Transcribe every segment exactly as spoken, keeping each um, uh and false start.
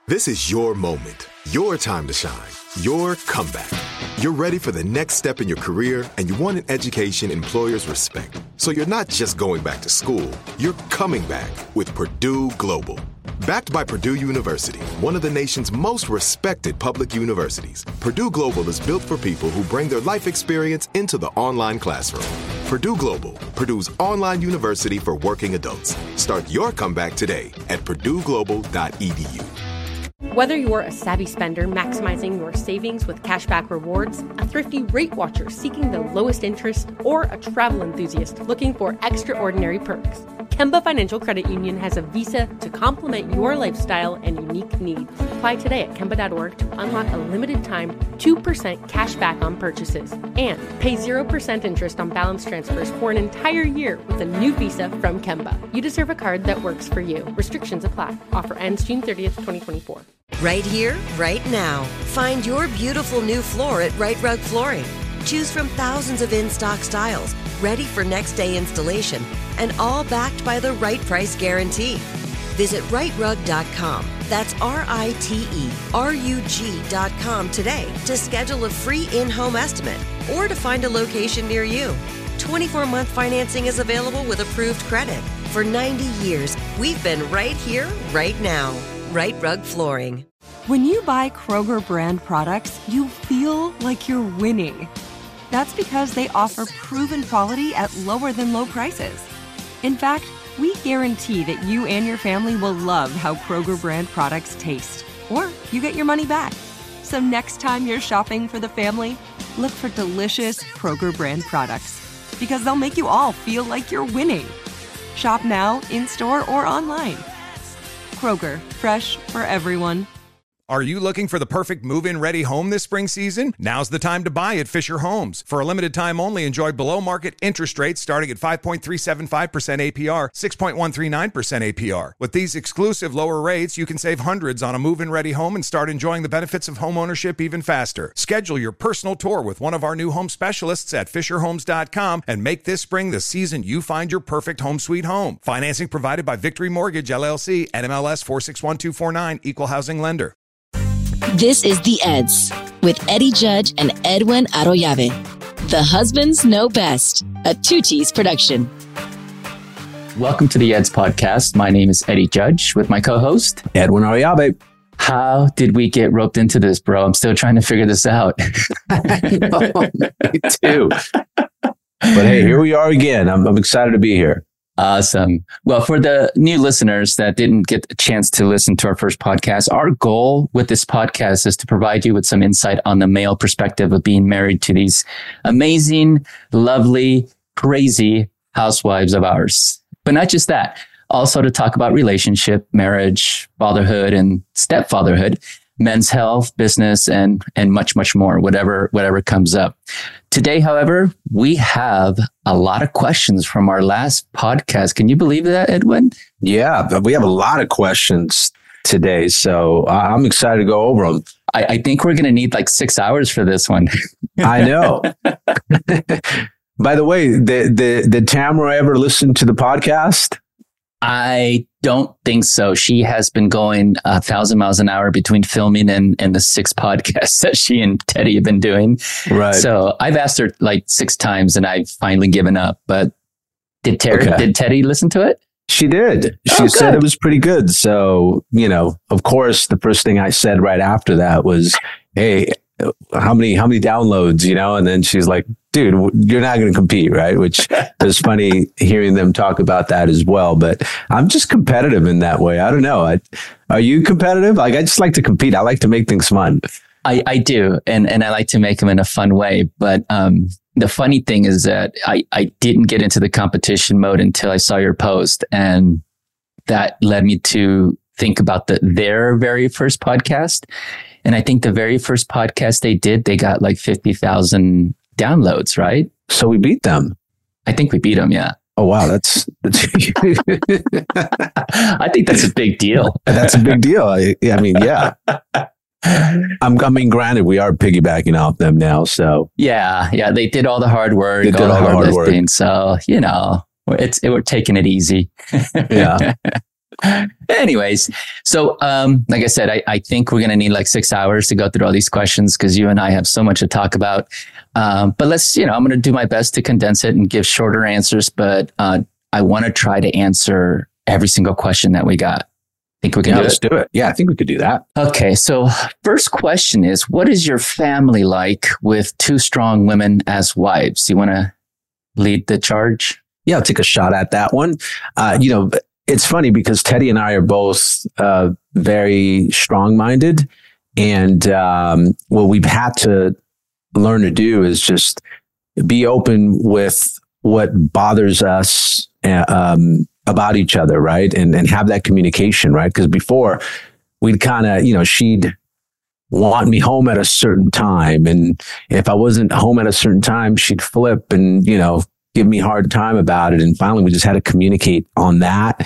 This is your moment, your time to shine, your comeback. You're ready for the next step in your career, and you want an education employers respect. So you're not just going back to school, you're coming back with Purdue Global. Backed by Purdue University, one of the nation's most respected public universities, Purdue Global is built for people who bring their life experience into the online classroom. Purdue Global, Purdue's online university for working adults. Start your comeback today at purdue global dot e d u. Whether you're a savvy spender maximizing your savings with cashback rewards, a thrifty rate watcher seeking the lowest interest, or a travel enthusiast looking for extraordinary perks, Kemba Financial Credit Union has a visa to complement your lifestyle and unique needs. Apply today at kemba dot org to unlock a limited time two percent cash back on purchases and pay zero percent interest on balance transfers for an entire year with a new visa from Kemba. You deserve a card that works for you. Restrictions apply. Offer ends June thirtieth, twenty twenty-four. Right here, right now. Find your beautiful new floor at Right Rug Flooring. Choose from thousands of in-stock styles, ready for next day installation, and all backed by the right price guarantee. Visit right rug dot com. That's R I T E R U G dot com today to schedule a free in-home estimate or to find a location near you. twenty-four month financing is available with approved credit. For ninety years, we've been right here, right now. Right Rug Flooring. When you buy Kroger brand products, you feel like you're winning. That's because they offer proven quality at lower than low prices. In fact, we guarantee that you and your family will love how Kroger brand products taste, or you get your money back. So next time you're shopping for the family, look for delicious Kroger brand products, because they'll make you all feel like you're winning. Shop now, in-store, or online. Kroger, fresh for everyone. Are you looking for the perfect move-in ready home this spring season? Now's the time to buy at Fisher Homes. For a limited time only, enjoy below-market interest rates starting at five point three seven five percent A P R, six point one three nine percent A P R. With these exclusive lower rates, you can save hundreds on a move-in ready home and start enjoying the benefits of home ownership even faster. Schedule your personal tour with one of our new home specialists at fisher homes dot com and make this spring the season you find your perfect home sweet home. Financing provided by Victory Mortgage, L L C, N M L S four six one two four nine, Equal Housing Lender. This is The Eds with Eddie Judge and Edwin Arroyave. The Husbands Know Best, a Tucci's production. Welcome to The Eds podcast. My name is Eddie Judge with my co-host, Edwin Arroyave. How did we get roped into this, bro? I'm still trying to figure this out. I know, me too. But hey, here we are again. I'm, I'm excited to be here. Awesome. Well, for the new listeners that didn't get a chance to listen to our first podcast, our goal with this podcast is to provide you with some insight on the male perspective of being married to these amazing, lovely, crazy housewives of ours. But not just that, also to talk about relationship, marriage, fatherhood, and stepfatherhood, men's health, business, and and much, much more, whatever whatever comes up. Today, however, we have a lot of questions from our last podcast. Can you believe that, Edwin? Yeah, we have a lot of questions today, so I'm excited to go over them. I, I think we're going to need like six hours for this one. I know. By the way, did, did, did Tamara ever listen to the podcast? I don't think so. She has been going a thousand miles an hour between filming and, and the six podcasts that she and Teddy have been doing. Right. So I've asked her like six times and I've finally given up. But did Terry, okay. did Teddy listen to it? She did. She oh, said it was pretty good. So, you know, of course, the first thing I said right after that was, hey, how many, how many downloads, you know? And then she's like, dude, you're not going to compete, right? Which is funny hearing them talk about that as well. But I'm just competitive in that way. I don't know. I, are you competitive? Like, I just like to compete. I like to make things fun. I, I do. And, and I like to make them in a fun way. But um, the funny thing is that I, I didn't get into the competition mode until I saw your post. And that led me to think about the their very first podcast. And I think the very first podcast they did, they got like fifty thousand downloads, right? So we beat them. I think we beat them, yeah. Oh, wow. That's, that's I think that's a big deal. That's a big deal. I, I mean, yeah. I'm, I mean, granted, we are piggybacking off them now, so. Yeah, yeah. They did all the hard work, they did all, all the hard, hard lifting. Work. So, you know, it's it, we're taking it easy. Yeah. Anyways, so um, like I said, I, I think we're going to need like six hours to go through all these questions because you and I have so much to talk about. Um, but let's, you know, I'm going to do my best to condense it and give shorter answers, but uh, I want to try to answer every single question that we got. Think we can yeah, do let's it? do it. Yeah, I think we could do that. Okay. So first question is, what is your family like with two strong women as wives? You want to lead the charge? Yeah, I'll take a shot at that one. Uh, you know, it's funny because Teddy and I are both uh, very strong-minded. And um, what we've had to learn to do is just be open with what bothers us uh, um, about each other, right? And and have that communication, right? Because before we'd kind of, you know, she'd want me home at a certain time. And if I wasn't home at a certain time, she'd flip and, you know, give me a hard time about it. And finally, we just had to communicate on that.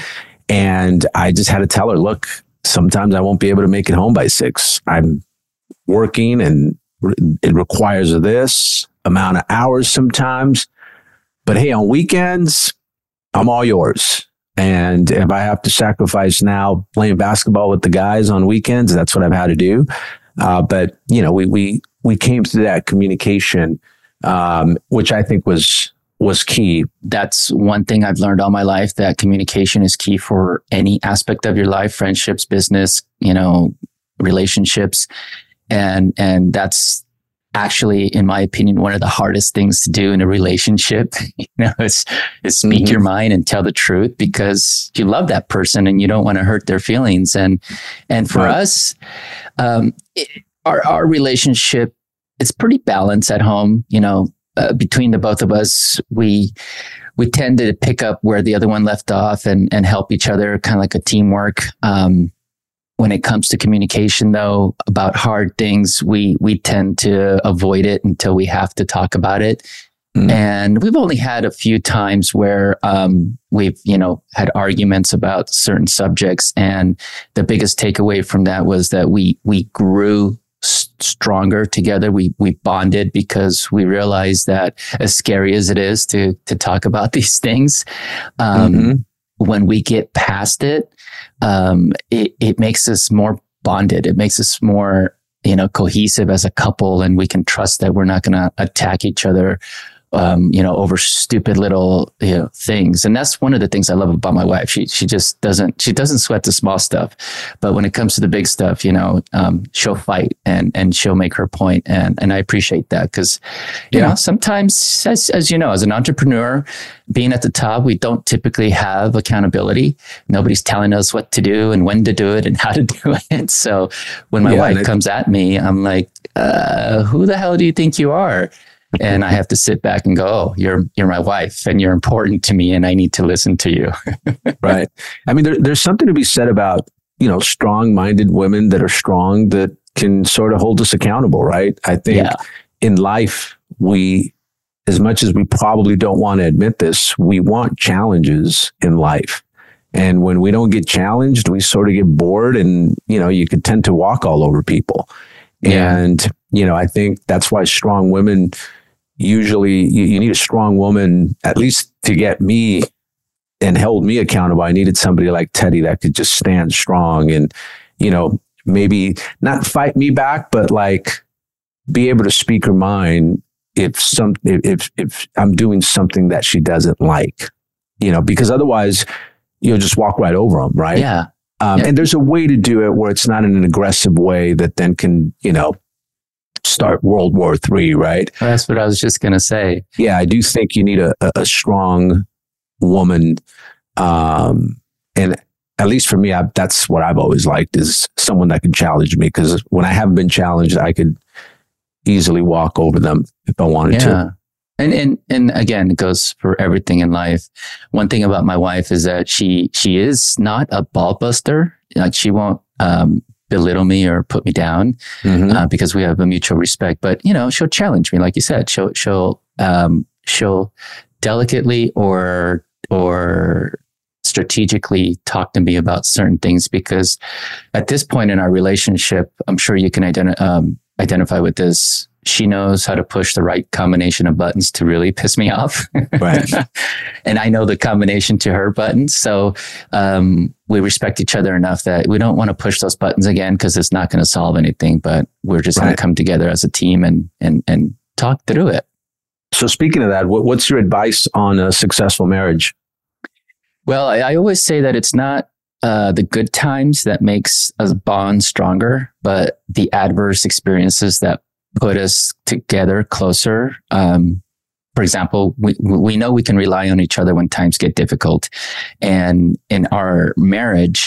And I just had to tell her, look, sometimes I won't be able to make it home by six. I'm working and it requires this amount of hours sometimes. But hey, on weekends, I'm all yours. And if I have to sacrifice now playing basketball with the guys on weekends, that's what I've had to do. Uh, but, you know, we we we came to that communication, um, which I think was was key. That's one thing I've learned all my life, that communication is key for any aspect of your life, friendships, business, you know, relationships. And, and that's actually, in my opinion, one of the hardest things to do in a relationship. You know, is, is speak mm-hmm. your mind and tell the truth because you love that person and you don't want to hurt their feelings. And, and for right. us, um, it, our, our relationship, it's pretty balanced at home, you know. Uh, between the both of us, we we tend to pick up where the other one left off and and help each other, kind of like a teamwork. Um, when it comes to communication, though, about hard things, we we tend to avoid it until we have to talk about it. Mm-hmm. And we've only had a few times where um, we've you know had arguments about certain subjects, and the biggest takeaway from that was that we we grew stronger together. We we bonded because we realized that as scary as it is to to talk about these things, um, mm-hmm. when we get past it, um, it, it makes us more bonded. It makes us more, you know, cohesive as a couple, and we can trust that we're not going to attack each other, um, you know, over stupid little, you know, things. And that's one of the things I love about my wife. She, she just doesn't, she doesn't sweat the small stuff, but when it comes to the big stuff, you know, um, she'll fight and, and she'll make her point. And, and I appreciate that because, you yeah. know, sometimes as, as you know, as an entrepreneur, being at the top, we don't typically have accountability. Nobody's telling us what to do and when to do it and how to do it. So when my yeah, wife comes at me, I'm like, uh, who the hell do you think you are? And I have to sit back and go, oh, you're you're my wife and you're important to me and I need to listen to you. Right. I mean, there, there's something to be said about, you know, strong-minded women that are strong that can sort of hold us accountable, right? I think yeah. in life, we, as much as we probably don't want to admit this, we want challenges in life. And when we don't get challenged, we sort of get bored and, you know, you could tend to walk all over people. Yeah. And, you know, I think that's why strong women usually, you, you need a strong woman, at least to get me and hold me accountable. I needed somebody like Teddy that could just stand strong and, you know, maybe not fight me back, but like be able to speak her mind if some, if, if I'm doing something that she doesn't like, you know, because otherwise you'll just walk right over them. Right. Yeah. Um, yeah. And there's a way to do it where it's not in an aggressive way that then can, you know, start World War Three, right? That's what I was just going to say. Yeah, I do think you need a, a strong woman. Um, and at least for me, I, that's what I've always liked, is someone that can challenge me. Because when I haven't been challenged, I could easily walk over them if I wanted yeah. to. And, and, and again, it goes for everything in life. One thing about my wife is that she, she is not a ball buster. Like she won't, um, belittle me or put me down, mm-hmm. uh, because we have a mutual respect, but you know, she'll challenge me. Like you said, she'll, she'll, um, she'll delicately or, or strategically talk to me about certain things, because at this point in our relationship, I'm sure you can identi- um, identify with this. she knows how to push the right combination of buttons to really piss me off. Right. And I know the combination to her buttons. So um, we respect each other enough that we don't want to push those buttons again because it's not going to solve anything, but we're just right. going to come together as a team and, and, and talk through it. So speaking of that, what, what's your advice on a successful marriage? Well, I, I always say that it's not uh, the good times that makes a bond stronger, but the adverse experiences that put us together closer. Um, for example, we we know we can rely on each other when times get difficult. And in our marriage,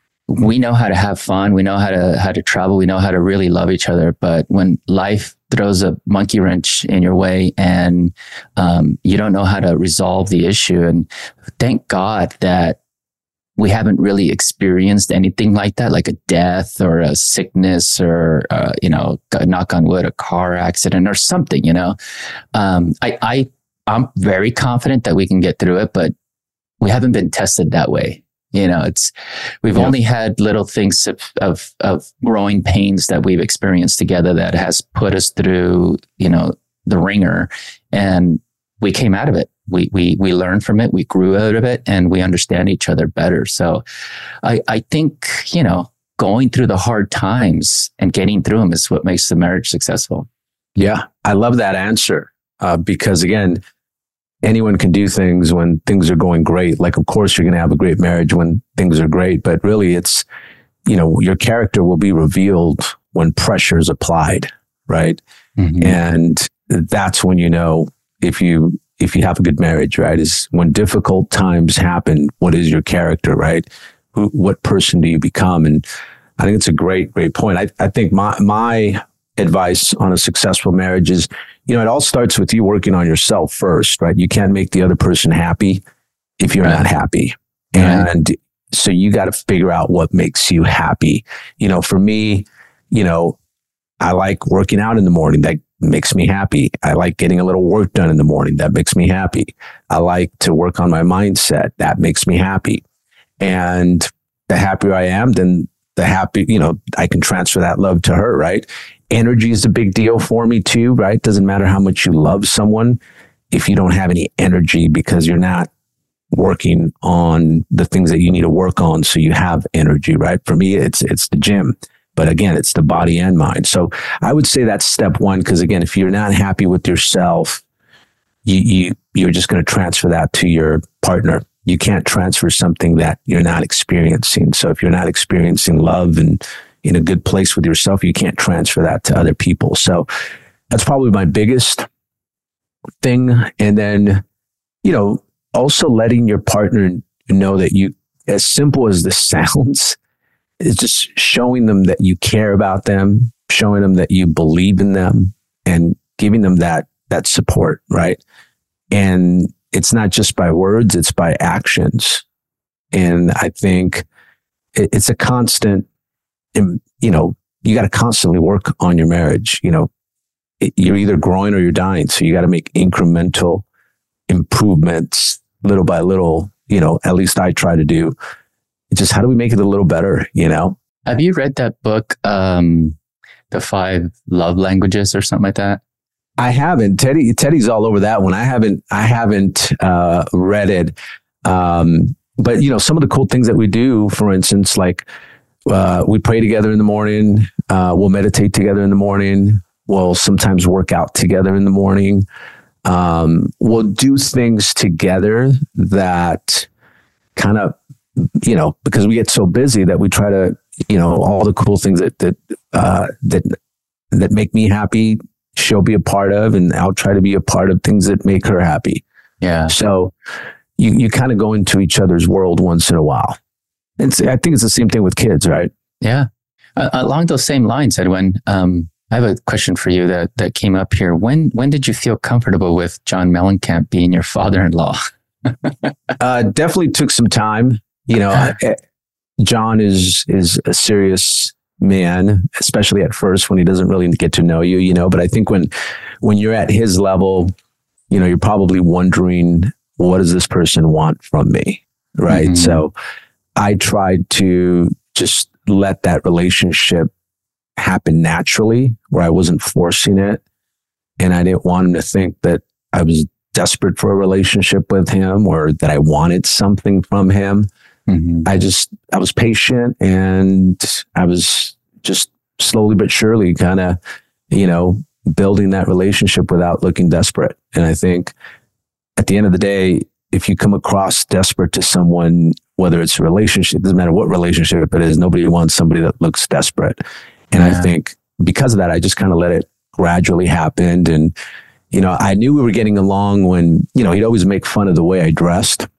we know how to have fun. We know how to how to travel. We know how to really love each other. But when life throws a monkey wrench in your way and um, you don't know how to resolve the issue, and thank God that we haven't really experienced anything like that, like a death or a sickness or, uh, you know, knock on wood, a car accident or something, you know. Um, I, I, I'm very confident that we can get through it, but we haven't been tested that way. You know, it's, we've yeah. only had little things of, of, of growing pains that we've experienced together that has put us through, you know, the ringer, and we came out of it. We, we, we learned from it. We grew out of it, and we understand each other better. So I, I think, you know, going through the hard times and getting through them is what makes the marriage successful. Yeah. I love that answer. Uh, because again, anyone can do things when things are going great. Like, of course, you're going to have a great marriage when things are great, but really it's, you know, your character will be revealed when pressure is applied. Right. Mm-hmm. And that's when, you know, if you, if you have a good marriage, right, is when difficult times happen, what is your character, right? Who, what person do you become? And I think it's a great, great point. I, I think my, my advice on a successful marriage is, you know, it all starts with you working on yourself first, right? You can't make the other person happy if you're right. not happy. Right. And so you got to figure out what makes you happy. You know, for me, you know, I like working out in the morning. That makes me happy. I like getting a little work done in the morning. That makes me happy. I like to work on my mindset. That makes me happy. And the happier I am, then the happy, you know, I can transfer that love to her, right? Energy is a big deal for me too, right? Doesn't matter how much you love someone. If you don't have any energy because you're not working on the things that you need to work on, so you have energy, right? For me, it's, it's the gym. But again, it's the body and mind. So I would say that's step one. Because again, if you're not happy with yourself, you, you, you're just going to transfer that to your partner. You can't transfer something that you're not experiencing. So if you're not experiencing love and in a good place with yourself, you can't transfer that to other people. So that's probably my biggest thing. And then, you know, also letting your partner know that you, as simple as this sounds, is just showing them that you care about them, showing them that you believe in them, and giving them that, that support, right? And it's not just by words, it's by actions. And I think it, it's a constant, you know, you got to constantly work on your marriage. You know, it, you're either growing or you're dying. So you got to make incremental improvements little by little, you know, at least I try to do. It's just, how do we make it a little better, you know? Have you read that book, um, The Five Love Languages or something like that? I haven't. Teddy, Teddy's all over that one. I haven't, I haven't, uh, read it. Um, but you know, some of the cool things that we do, for instance, like, uh, we pray together in the morning. Uh, we'll meditate together in the morning. We'll sometimes work out together in the morning. Um, we'll do things together that kind of, you know, because we get so busy that we try to, you know, all the cool things that, that, uh, that, that make me happy, she'll be a part of, and I'll try to be a part of things that make her happy. Yeah. So you, you kind of go into each other's world once in a while. And I think it's the same thing with kids, right? Yeah. Uh, along those same lines, Edwin, um, I have a question for you that, that came up here. When, when did you feel comfortable with John Mellencamp being your father-in-law? uh, definitely took some time. You know, John is, is a serious man, especially at first when he doesn't really get to know you, you know, but I think when, when you're at his level, you know, you're probably wondering, what does this person want from me? Right. Mm-hmm. So I tried to just let that relationship happen naturally, where I wasn't forcing it. And I didn't want him to think that I was desperate for a relationship with him or that I wanted something from him. Mm-hmm. I just, I was patient, and I was just slowly but surely kind of, you know, building that relationship without looking desperate. And I think at the end of the day, if you come across desperate to someone, whether it's a relationship, it doesn't matter what relationship it is, nobody wants somebody that looks desperate. And yeah. I think because of that, I just kind of let it gradually happen. And, you know, I knew we were getting along when, you know, he'd always make fun of the way I dressed.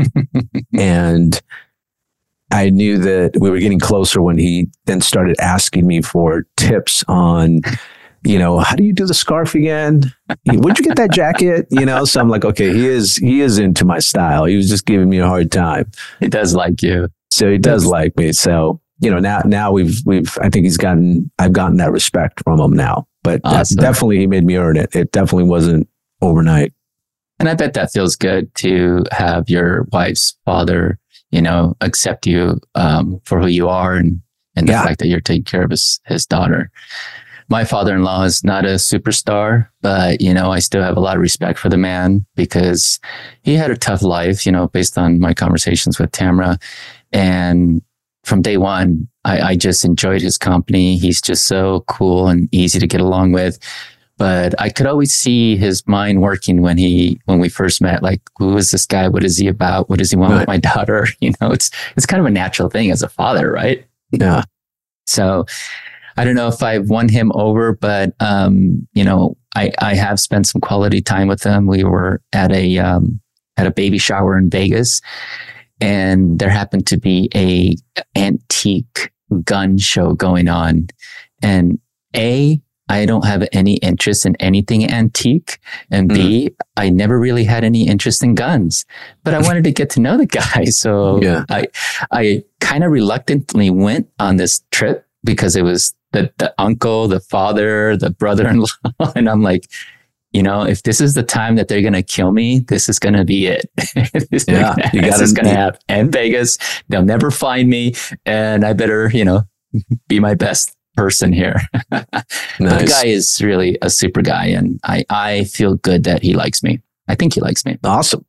And I knew that we were getting closer when he then started asking me for tips on, you know, how do you do the scarf again? Where'd you get that jacket? You know, so I'm like, okay, he is, he is into my style. He was just giving me a hard time. He does like you. So he does like me. So, you know, now, now we've, we've, I think he's gotten, I've gotten that respect from him now, but awesome. Definitely he made me earn it. It definitely wasn't overnight. And I bet that feels good to have your wife's father, you know, accept you um, for who you are, and, and the yeah. fact that you're taking care of his, his daughter. My father-in-law is not a superstar, but, you know, I still have a lot of respect for the man because he had a tough life, you know, based on my conversations with Tamara. And from day one, I, I just enjoyed his company. He's just so cool and easy to get along with. But I could always see his mind working when he, when we first met, like, who is this guy? What is he about? What does he want right. with my daughter? You know, it's, it's kind of a natural thing as a father, right? Yeah. So I don't know if I've won him over, but, um, you know, I, I have spent some quality time with him. We were at a, um, at a baby shower in Vegas, and there happened to be a antique gun show going on. And A, I don't have any interest in anything antique. And B, mm. I never really had any interest in guns, but I wanted to get to know the guy. So yeah. I, I kind of reluctantly went on this trip because it was the, the uncle, the father, the brother-in-law. And I'm like, you know, if this is the time that they're going to kill me, this is going to be it. this yeah, you this is going to happen. And Vegas, they'll never find me. And I better, you know, be my best person here. Nice. But the guy is really a super guy, and I, I feel good that he likes me. I think he likes me. Awesome.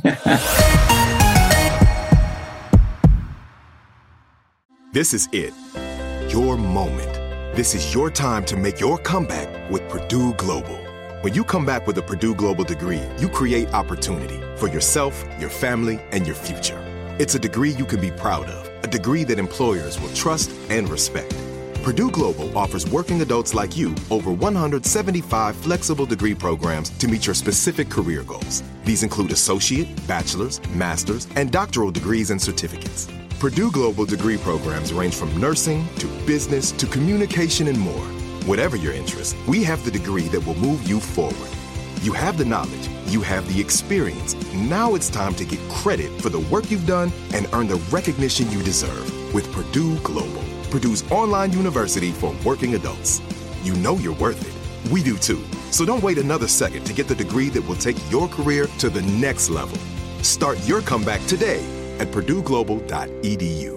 This is it. Your moment. This is your time to make your comeback with Purdue Global. When you come back with a Purdue Global degree, you create opportunity for yourself, your family, and your future. It's a degree you can be proud of, a degree that employers will trust and respect. Purdue Global offers working adults like you over one hundred seventy-five flexible degree programs to meet your specific career goals. These include associate, bachelor's, master's, and doctoral degrees and certificates. Purdue Global degree programs range from nursing to business to communication and more. Whatever your interest, we have the degree that will move you forward. You have the knowledge, you have the experience. Now it's time to get credit for the work you've done and earn the recognition you deserve with Purdue Global, Purdue's online university for working adults. You know you're worth it. We do too. So don't wait another second to get the degree that will take your career to the next level. Start your comeback today at purdue global dot e d u.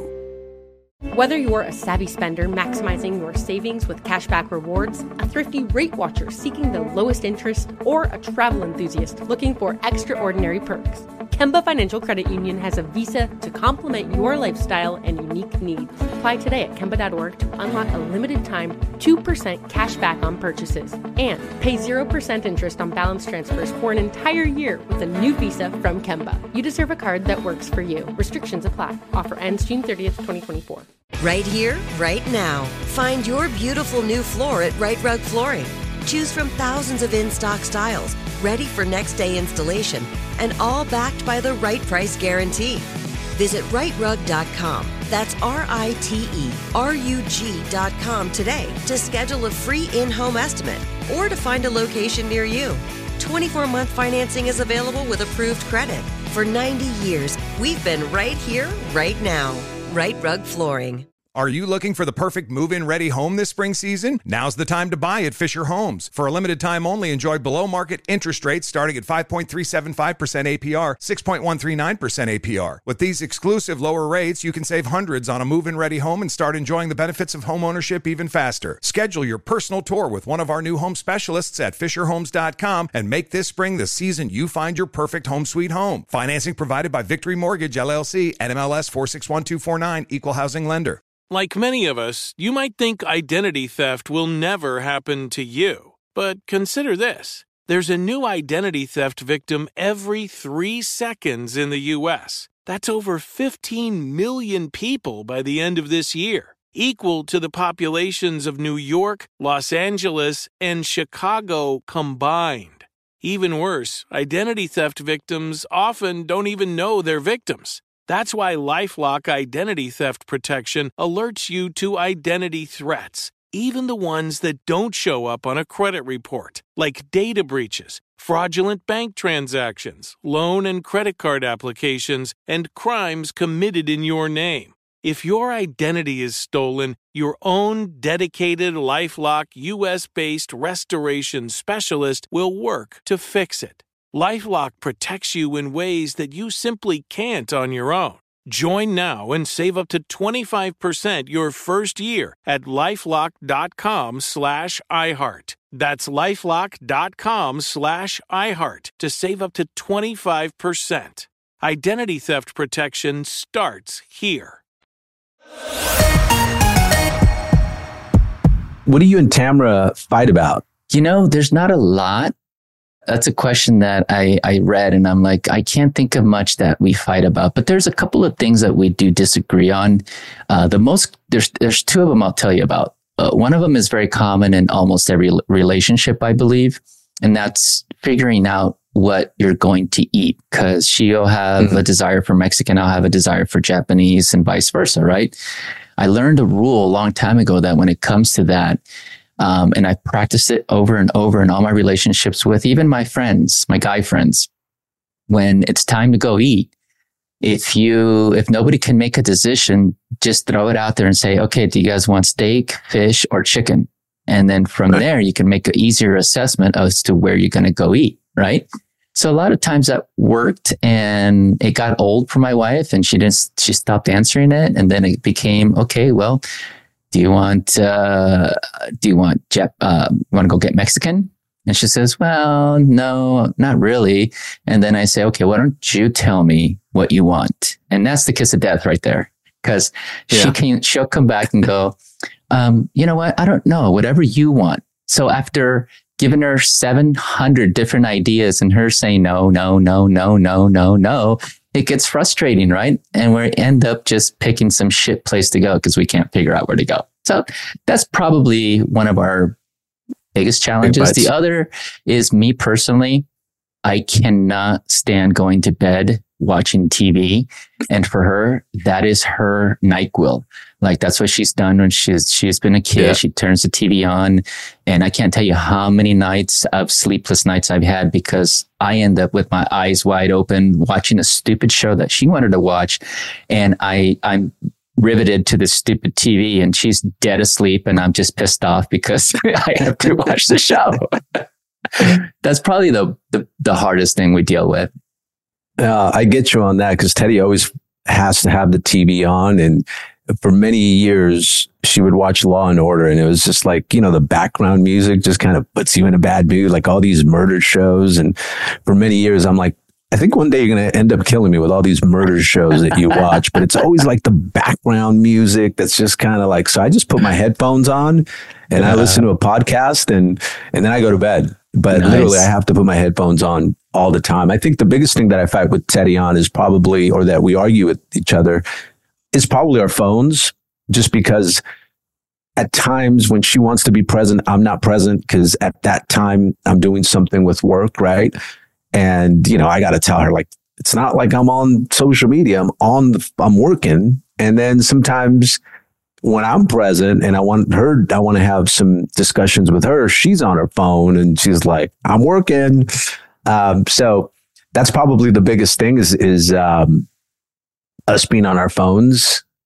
Whether you're a savvy spender maximizing your savings with cashback rewards, a thrifty rate watcher seeking the lowest interest, or a travel enthusiast looking for extraordinary perks, Kemba Financial Credit Union has a visa to complement your lifestyle and unique needs. Apply today at kemba dot org to unlock a limited time two percent cash back on purchases and pay zero percent interest on balance transfers for an entire year with a new visa from Kemba. You deserve a card that works for you. Restrictions apply. Offer ends June thirtieth, twenty twenty-four. Right here, right now. Find your beautiful new floor at Right Rug Flooring. Choose from thousands of in-stock styles, ready for next day installation, and all backed by the right price guarantee. Visit right rug dot com. That's R I T E R U G dot com today to schedule a free in-home estimate or to find a location near you. twenty-four month financing is available with approved credit. For ninety years, we've been right here, right now. Right Rug Flooring. Are you looking for the perfect move-in ready home this spring season? Now's the time to buy at Fisher Homes. For a limited time only, enjoy below-market interest rates starting at five point three seven five percent A P R, six point one three nine percent A P R. With these exclusive lower rates, you can save hundreds on a move-in ready home and start enjoying the benefits of home ownership even faster. Schedule your personal tour with one of our new home specialists at fisher homes dot com and make this spring the season you find your perfect home sweet home. Financing provided by Victory Mortgage, L L C, N M L S four six one two four nine, Equal Housing Lender. Like many of us, you might think identity theft will never happen to you. But consider this. There's a new identity theft victim every three seconds in the U S. That's over fifteen million people by the end of this year, equal to the populations of New York, Los Angeles, and Chicago combined. Even worse, identity theft victims often don't even know they're victims. That's why LifeLock Identity Theft Protection alerts you to identity threats, even the ones that don't show up on a credit report, like data breaches, fraudulent bank transactions, loan and credit card applications, and crimes committed in your name. If your identity is stolen, your own dedicated LifeLock U S-based restoration specialist will work to fix it. LifeLock protects you in ways that you simply can't on your own. Join now and save up to twenty-five percent your first year at lifelock.com slash iHeart. That's lifelock.com slash iHeart to save up to twenty-five percent. Identity theft protection starts here. What do you and Tamara fight about? You know, there's not a lot. That's a question that I, I read and I'm like, I can't think of much that we fight about, but there's a couple of things that we do disagree on. Uh, the most, there's, there's two of them I'll tell you about. Uh, one of them is very common in almost every relationship, I believe. And that's figuring out what you're going to eat, because she'll have mm-hmm. a desire for Mexican. I'll have a desire for Japanese and vice versa. Right. I learned a rule a long time ago that when it comes to that, Um, and I practiced it over and over in all my relationships with even my friends, my guy friends. When it's time to go eat, if you, if nobody can make a decision, just throw it out there and say, okay, do you guys want steak, fish, or chicken? And then from right. there, you can make an easier assessment as to where you're going to go eat. Right. So a lot of times that worked, and it got old for my wife, and she didn't, she stopped answering it. And then it became, okay, well, Do you want, uh, do you want, Jep, uh, want to go get Mexican? And she says, well, no, not really. And then I say, okay, why don't you tell me what you want? And that's the kiss of death right there. Cause yeah. she can, she'll come back and go, um, you know what? I don't know, whatever you want. So after giving her seven hundred different ideas and her saying, no, no, no, no, no, no, no, it gets frustrating, right? And we end up just picking some shit place to go because we can't figure out where to go. So that's probably one of our biggest challenges. The other is me personally. I cannot stand going to bed watching T V. And for her, that is her NyQuil. Like that's what she's done when she's, she's been a kid. Yeah. She turns the T V on, and I can't tell you how many nights of sleepless nights I've had because I end up with my eyes wide open watching a stupid show that she wanted to watch. And I, I'm riveted to this stupid T V, and she's dead asleep, and I'm just pissed off because I have to watch the show. That's probably the, the, the hardest thing we deal with. Uh, I get you on that because Teddy always has to have the T V on. And for many years, she would watch Law and Order. And it was just like, you know, the background music just kind of puts you in a bad mood, like all these murder shows. And for many years, I'm like, I think one day you're going to end up killing me with all these murder shows that you watch. But it's always like the background music that's just kind of like, so I just put my headphones on and yeah. I listen to a podcast and, and then I go to bed. But nice. Literally, I have to put my headphones on all the time. I think the biggest thing that I fight with Teddy on is probably, or that we argue with each other, is probably our phones. Just because at times when she wants to be present, I'm not present because at that time I'm doing something with work, right? And, you know, I got to tell her, like, it's not like I'm on social media. I'm on the, I'm working. And then sometimes when I'm present and I want her, I want to have some discussions with her, she's on her phone and she's like, I'm working. Um, so that's probably the biggest thing is, is, um, us being on our phones.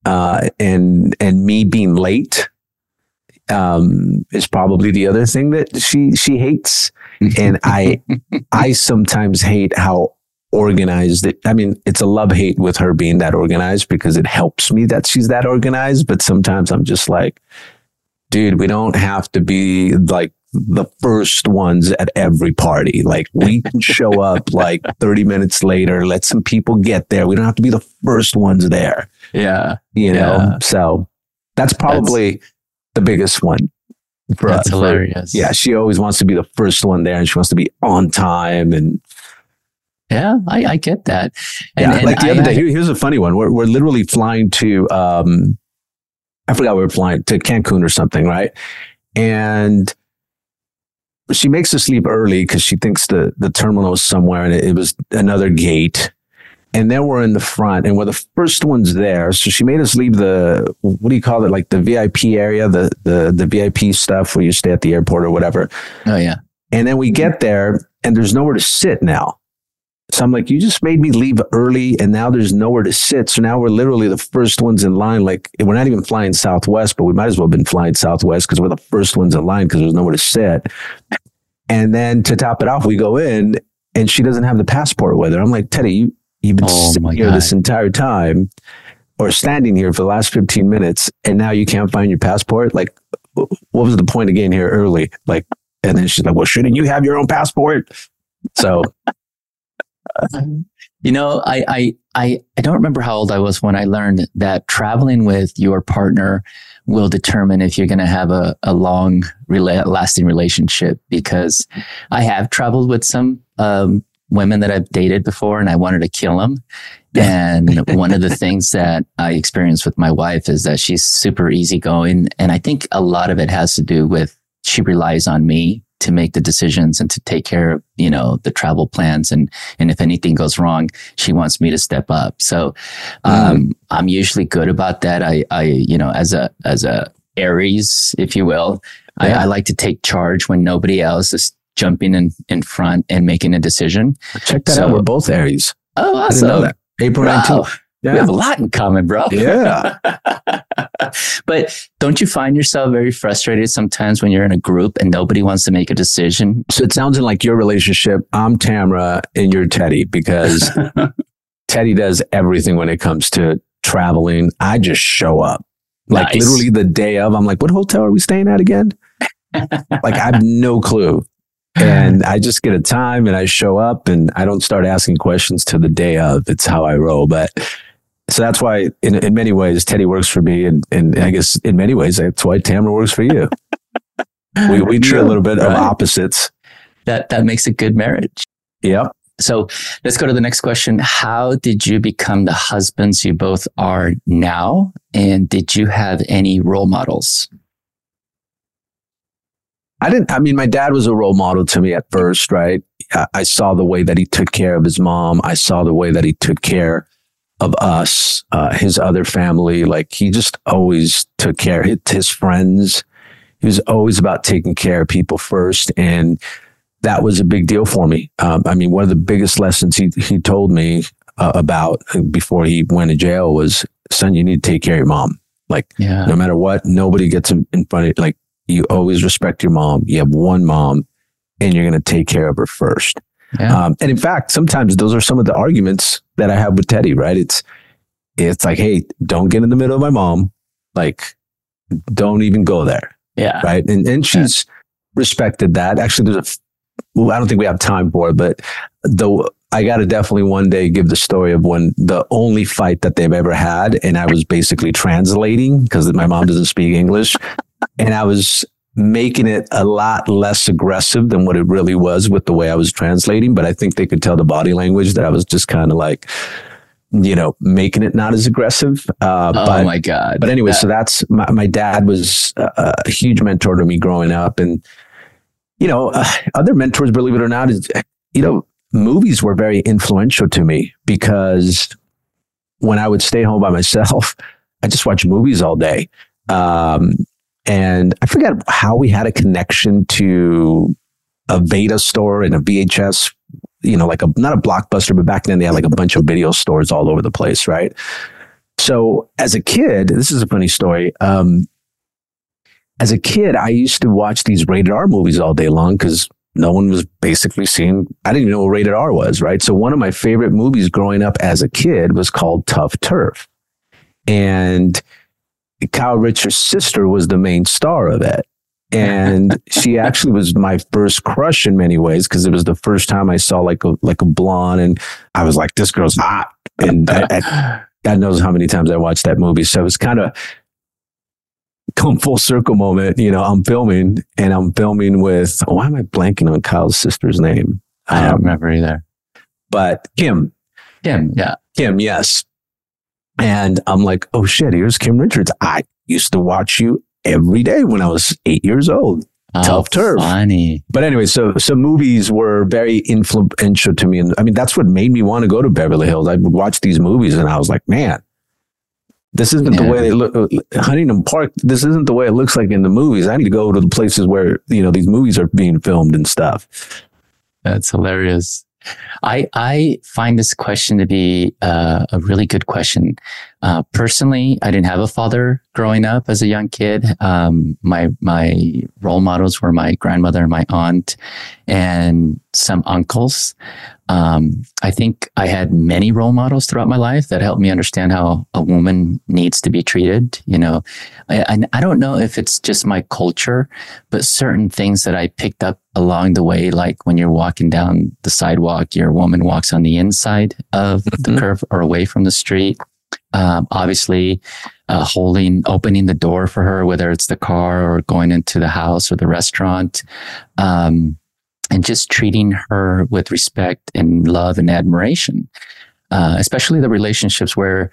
uh, and and me being late um, is probably the other thing that she she hates. And I I sometimes hate how organized it. I mean, it's a love-hate with her being that organized because it helps me that she's that organized. But sometimes I'm just like, dude, we don't have to be like the first ones at every party. Like, we can show up like thirty minutes later, let some people get there. We don't have to be the first ones there. Yeah. You know, yeah. So that's probably that's, the biggest one. For, that's for, hilarious. Yeah. She always wants to be the first one there and she wants to be on time. And yeah, I, I get that. And, yeah, and like the I, other day, I, here's a funny one. We're, we're literally flying to, um, I forgot we were flying to Cancun or something, right? And she makes us leave early because she thinks the, the terminal is somewhere and it, it was another gate. And then we're in the front and we're the first ones there. So she made us leave the, what do you call it? Like the V I P area, the, the, the V I P stuff where you stay at the airport or whatever. Oh, yeah. And then we get there and there's nowhere to sit now. So I'm like, you just made me leave early and now there's nowhere to sit. So now we're literally the first ones in line. Like, we're not even flying Southwest, but we might as well have been flying Southwest because we're the first ones in line because there's nowhere to sit. And then to top it off, we go in and she doesn't have the passport with her. I'm like, Teddy, you, you've been oh sitting here God. this entire time or standing here for the last fifteen minutes and now you can't find your passport. Like, what was the point of getting here early? Like, and then she's like, well, shouldn't you have your own passport? So... You know, I, I, I, I don't remember how old I was when I learned that traveling with your partner will determine if you're going to have a, a long, rela- lasting relationship. Because I have traveled with some um, women that I've dated before and I wanted to kill them. And one of the things that I experienced with my wife is that she's super easygoing. And I think a lot of it has to do with she relies on me to make the decisions and to take care of, you know, the travel plans. And, and if anything goes wrong, she wants me to step up. So, um, mm. I'm usually good about that. I, I, you know, as a, as a Aries, if you will, yeah. I, I like to take charge when nobody else is jumping in, in front and making a decision. Check that so, out. We're both Aries. Oh, awesome. I didn't know that. April nineteenth. Yeah. We have a lot in common, bro. Yeah. But don't you find yourself very frustrated sometimes when you're in a group and nobody wants to make a decision? So it sounds like your relationship, I'm Tamara and you're Teddy, because Teddy does everything when it comes to traveling. I just show up. Like nice. Literally the day of, I'm like, what hotel are we staying at again? Like, I have no clue. And I just get a time and I show up and I don't start asking questions till the day of. It's how I roll. But so that's why in, in many ways, Teddy works for me. And, and I guess in many ways, that's why Tamara works for you. We, we do a little bit right. of opposites. That, that makes a good marriage. Yep. So let's go to the next question. How did you become the husbands you both are now? And did you have any role models? I didn't, I mean, my dad was a role model to me at first, right? I, I saw the way that he took care of his mom. I saw the way that he took care of us, uh, his other family. Like, he just always took care of his friends. He was always about taking care of people first. And that was a big deal for me. Um, I mean, one of the biggest lessons he, he told me uh, about before he went to jail was, son, you need to take care of your mom. Like, yeah. no matter what, nobody gets in, in front of, like, you always respect your mom. You have one mom and you're going to take care of her first. Yeah. Um, and in fact, sometimes those are some of the arguments that I have with Teddy, right? It's, it's like, hey, don't get in the middle of my mom. Like, don't even go there. Yeah. Right. And, and she's yeah. respected that. Actually, there's a, well, I don't think we have time for it, but though I got to definitely one day give the story of when the only fight that they've ever had. And I was basically translating because my mom doesn't speak English. And I was making it a lot less aggressive than what it really was with the way I was translating. But I think they could tell the body language that I was just kind of like, you know, making it not as aggressive. Uh, oh, but, my God. But anyway, that- so that's my, my dad was a, a huge mentor to me growing up. And, you know, uh, other mentors, believe it or not, is, you know, movies were very influential to me because when I would stay home by myself, I just watched movies all day. Um, And I forget how we had a connection to a Beta store and a V H S, you know, like a, not a Blockbuster, but back then they had like a bunch of video stores all over the place, right? so as a kid, this is a funny story. Um, as a kid, I used to watch these rated R movies all day long because no one was basically seeing, I didn't even know what rated R was, right? So one of my favorite movies growing up as a kid was called Tough Turf. And Kyle Richards' sister was the main star of it. And she actually was my first crush in many ways because it was the first time I saw like a like a blonde, and I was like, this girl's hot. And I, I, God knows how many times I watched that movie. So it was kind of come full circle moment. You know, I'm filming and I'm filming with, oh, why am I blanking on Kyle's sister's name? I don't um, remember either. But Kim. Kim, yeah. Kim, yes. And I'm like, oh shit, here's Kim Richards. I used to watch you every day when I was eight years old. Oh, Tough Turf. Funny. But anyway, so so movies were very influential to me. And I mean, that's what made me want to go to Beverly Hills. I would watch these movies and I was like, man, this isn't yeah. the way they look. Huntington Park, this isn't the way it looks like in the movies. I need to go to the places where, you know, these movies are being filmed and stuff. That's hilarious. I I find this question to be uh, a really good question. Uh, personally, I didn't have a father growing up as a young kid. Um, my my role models were my grandmother and my aunt, and some uncles. Um, I think I had many role models throughout my life that helped me understand how a woman needs to be treated. You know, and I, I don't know if it's just my culture, but certain things that I picked up along the way, like when you're walking down the sidewalk, your woman walks on the inside of mm-hmm. the curve or away from the street. Um, obviously, uh, holding, opening the door for her, whether it's the car or going into the house or the restaurant. Um, and just treating her with respect and love and admiration, uh, especially the relationships where,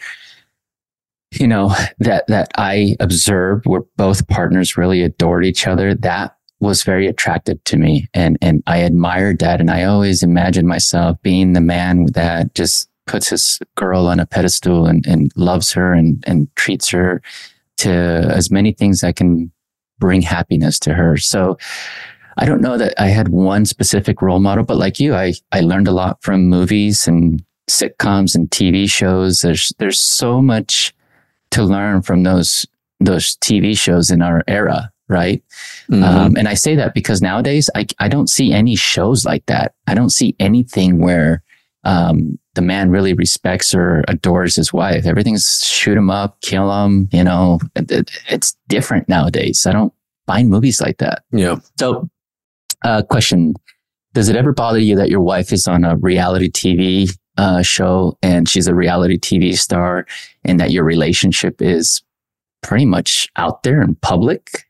you know, that, that I observed where both partners really adored each other. That was very attractive to me. And, and I admired that. And I always imagined myself being the man that just puts his girl on a pedestal and, and loves her and, and treats her to as many things that can bring happiness to her. So I don't know that I had one specific role model, but like you, I, I learned a lot from movies and sitcoms and T V shows. There's, there's so much to learn from those, those T V shows in our era. Right. Mm-hmm. Um, and I say that because nowadays I, I don't see any shows like that. I don't see anything where, um, the man really respects or adores his wife. Everything's shoot him up, kill him. You know, it, it, it's different nowadays. I don't find movies like that. Yeah. So, uh, question, does it ever bother you that your wife is on a reality T V, uh, show and she's a reality T V star and that your relationship is pretty much out there in public?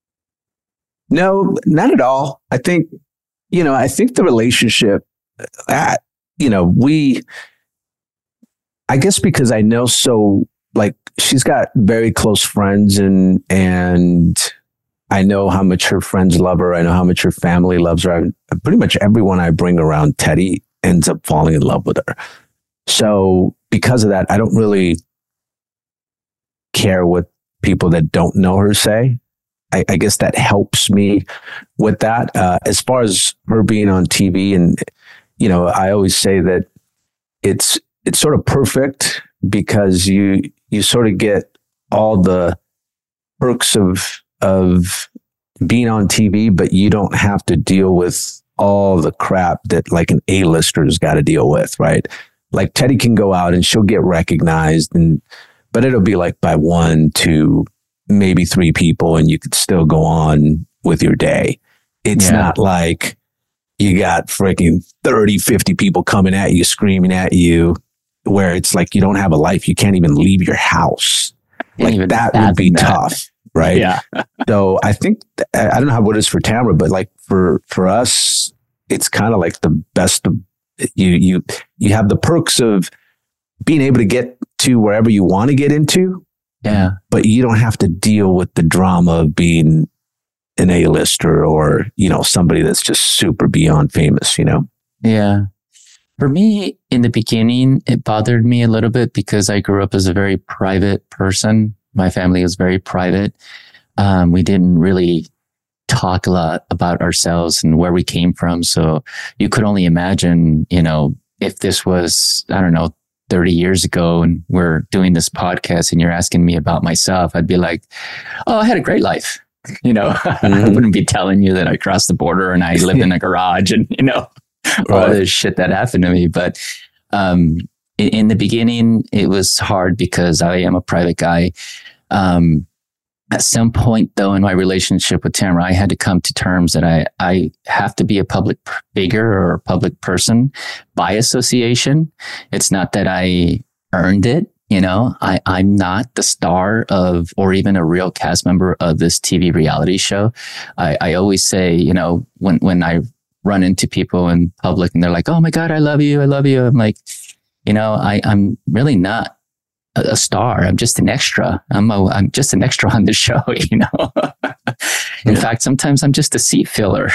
No, not at all. I think, you know, I think the relationship, uh, you know, we, I guess because I know so, like, she's got very close friends and, and I know how much her friends love her. I know how much her family loves her. I, pretty much everyone I bring around Teddy ends up falling in love with her. So because of that, I don't really care what people that don't know her say. I, I guess that helps me with that. Uh, as far as her being on T V, and, you know, I always say that it's, it's sort of perfect because you, you sort of get all the perks of, of being on T V, but you don't have to deal with all the crap that like an A-lister's got to deal with, right? Like Teddy can go out and she'll get recognized, and but it'll be like by one, two, maybe three people, and you could still go on with your day. It's yeah. not like you got freaking thirty, fifty people coming at you, screaming at you, where it's like you don't have a life. You can't even leave your house. Like that would be that. tough. Right. Yeah. So I think, I don't know how what it is for Tamara, but like for, for us, it's kind of like the best of you, you, you have the perks of being able to get to wherever you want to get into. Yeah. But you don't have to deal with the drama of being an A-lister or, you know, somebody that's just super beyond famous, you know? Yeah. For me, in the beginning, it bothered me a little bit because I grew up as a very private person. My family was very private. Um, we didn't really talk a lot about ourselves and where we came from. So you could only imagine, you know, if this was, I don't know, thirty years ago and we're doing this podcast and you're asking me about myself, I'd be like, oh, I had a great life. You know, mm-hmm. I wouldn't be telling you that I crossed the border and I lived in a garage and, you know, right. all this shit that happened to me. But um, in, in the beginning, it was hard because I am a private guy. Um, at some point, though, in my relationship with Tamara, I had to come to terms that I, I have to be a public figure or a public person by association. It's not that I earned it. You know, I, I'm not the star of, or even a real cast member of this T V reality show. I, I always say, you know, when, when I run into people in public and they're like, oh my God, I love you. I love you. I'm like, you know, I, I'm really not a, a star. I'm just an extra. I'm a, I'm just an extra on the show, you know. In yeah. fact, sometimes I'm just a seat filler.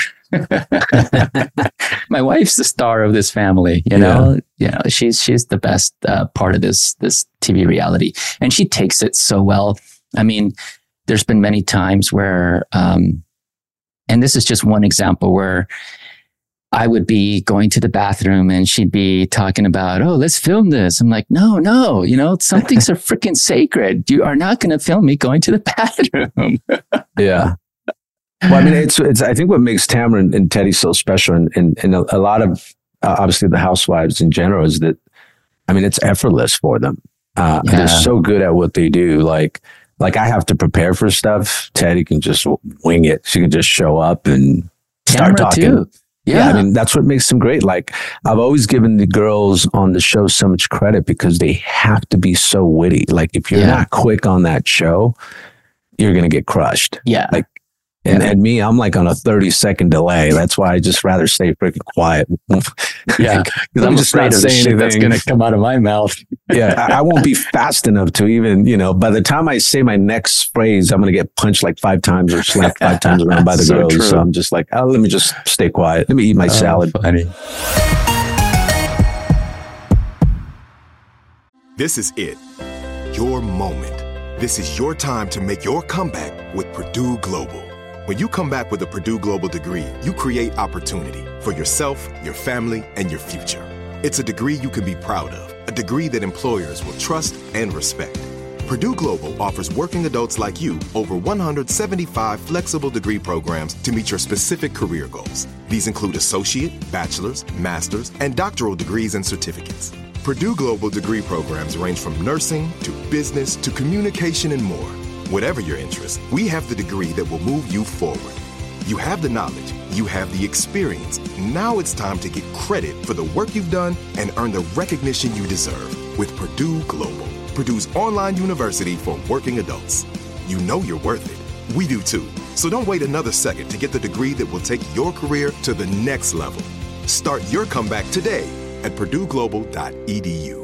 My wife's the star of this family, you know. Yeah. You know, she's she's the best uh, part of this this T V reality, and she takes it so well. I mean, there's been many times where, um, and this is just one example where I would be going to the bathroom and she'd be talking about, oh, let's film this. I'm like, no, no, you know, some things are freaking sacred. You are not going to film me going to the bathroom. Yeah. Well, I mean, it's, it's, I think what makes Tamara and, and Teddy so special, and, and, and a, a lot of, uh, obviously the housewives in general, is that, I mean, it's effortless for them. Uh, yeah. They're so good at what they do. Like, like I have to prepare for stuff. Teddy can just wing it. She can just show up and start Tamara talking. Too. Yeah. yeah. I mean, that's what makes them great. Like, I've always given the girls on the show so much credit because they have to be so witty. Like, if you're yeah. not quick on that show, you're going to get crushed. Yeah. Like, And, and me, I'm like on a thirty second delay. That's why I just rather stay freaking quiet. Yeah. Because I'm just afraid of the shit that's going to come out of my mouth. Yeah. I, I won't be fast enough to even, you know, by the time I say my next phrase, I'm going to get punched like five times or slapped five times around by the so girls. True. So I'm just like, oh, let me just stay quiet. Let me eat my oh, salad. Funny. This is it. Your moment. This is your time to make your comeback with Purdue Global. When you come back with a Purdue Global degree, you create opportunity for yourself, your family, and your future. It's a degree you can be proud of, a degree that employers will trust and respect. Purdue Global offers working adults like you over one hundred seventy-five flexible degree programs to meet your specific career goals. These include associate, bachelor's, master's, and doctoral degrees and certificates. Purdue Global degree programs range from nursing to business to communication and more. Whatever your interest, we have the degree that will move you forward. You have the knowledge, you have the experience. Now it's time to get credit for the work you've done and earn the recognition you deserve with Purdue Global, Purdue's online university for working adults. You know you're worth it. We do too. So don't wait another second to get the degree that will take your career to the next level. Start your comeback today at purdue global dot e d u.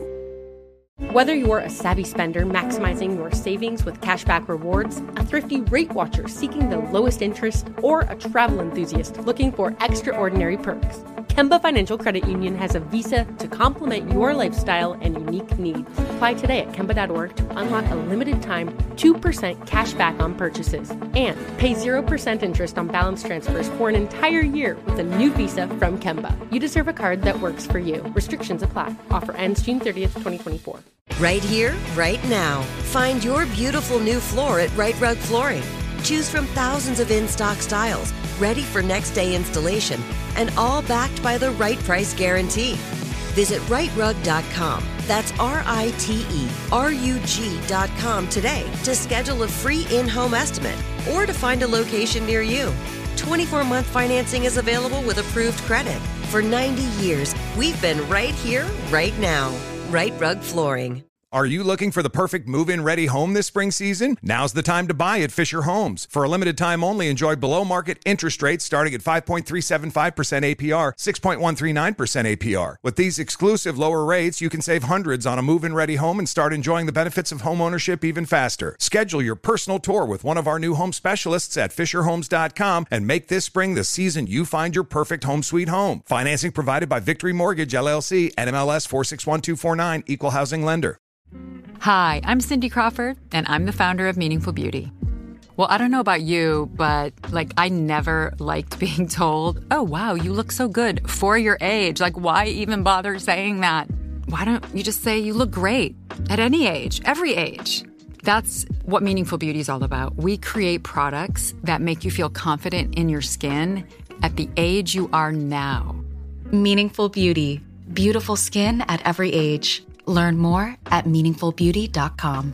Whether you're a savvy spender maximizing your savings with cashback rewards, a thrifty rate watcher seeking the lowest interest, or a travel enthusiast looking for extraordinary perks, Kemba Financial Credit Union has a visa to complement your lifestyle and unique needs. Apply today at kemba dot org to unlock a limited time two percent cash back on purchases and pay zero percent interest on balance transfers for an entire year with a new visa from Kemba. You deserve a card that works for you. Restrictions apply. Offer ends June thirtieth, twenty twenty-four. Right here, right now. Find your beautiful new floor at Right Rug Flooring. Choose from thousands of in-stock styles, ready for next day installation, and all backed by the right price guarantee. Visit right rug dot com. That's R I T E R U G dot com today to schedule a free in-home estimate or to find a location near you. twenty-four month financing is available with approved credit. For ninety years, we've been right here, right now. Right Rug Flooring. Are you looking for the perfect move-in ready home this spring season? Now's the time to buy at Fisher Homes. For a limited time only, enjoy below-market interest rates starting at five point three seven five percent A P R, six point one three nine percent A P R. With these exclusive lower rates, you can save hundreds on a move-in ready home and start enjoying the benefits of home ownership even faster. Schedule your personal tour with one of our new home specialists at fisher homes dot com and make this spring the season you find your perfect home sweet home. Financing provided by Victory Mortgage, L L C, N M L S four six one two four nine, Equal Housing Lender. Hi, I'm Cindy Crawford, and I'm the founder of Meaningful Beauty. Well, I don't know about you, but, like, I never liked being told, oh, wow, you look so good for your age. Like, why even bother saying that? why don't you just say you look great at any age, every age? That's what Meaningful Beauty is all about. We create products that make you feel confident in your skin at the age you are now. Meaningful Beauty. Beautiful skin at every age. Learn more at meaningful beauty dot com.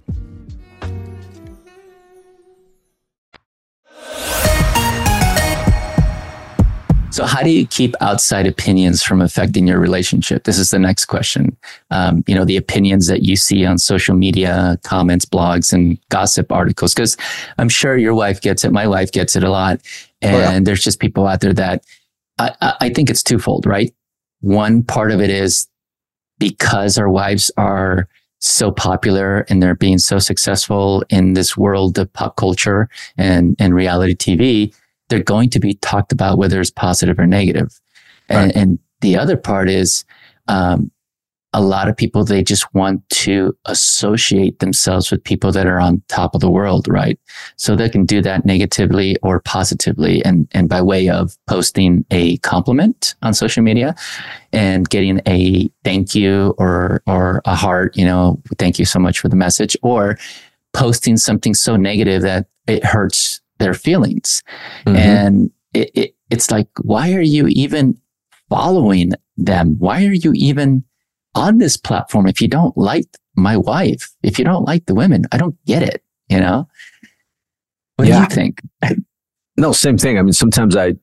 So how do you keep outside opinions from affecting your relationship? This is the next question. Um, you know, the opinions that you see on social media, comments, blogs, and gossip articles, because I'm sure your wife gets it. My wife gets it a lot. And oh, yeah. there's just people out there that I, I think it's twofold, right? One part of it is because our wives are so popular and they're being so successful in this world of pop culture and, and reality T V, they're going to be talked about whether it's positive or negative. Right. And, and the other part is, um, a lot of people, they just want to associate themselves with people that are on top of the world, right? So they can do that negatively or positively. And, and by way of posting a compliment on social media and getting a thank you or, or a heart, you know, thank you so much for the message, or posting something so negative that it hurts their feelings. Mm-hmm. And it, it, it's like, why are you even following them? Why are you even on this platform if you don't like my wife? If you don't like the women, I don't get it, you know? What yeah. do you think? No, same thing. I mean, sometimes I,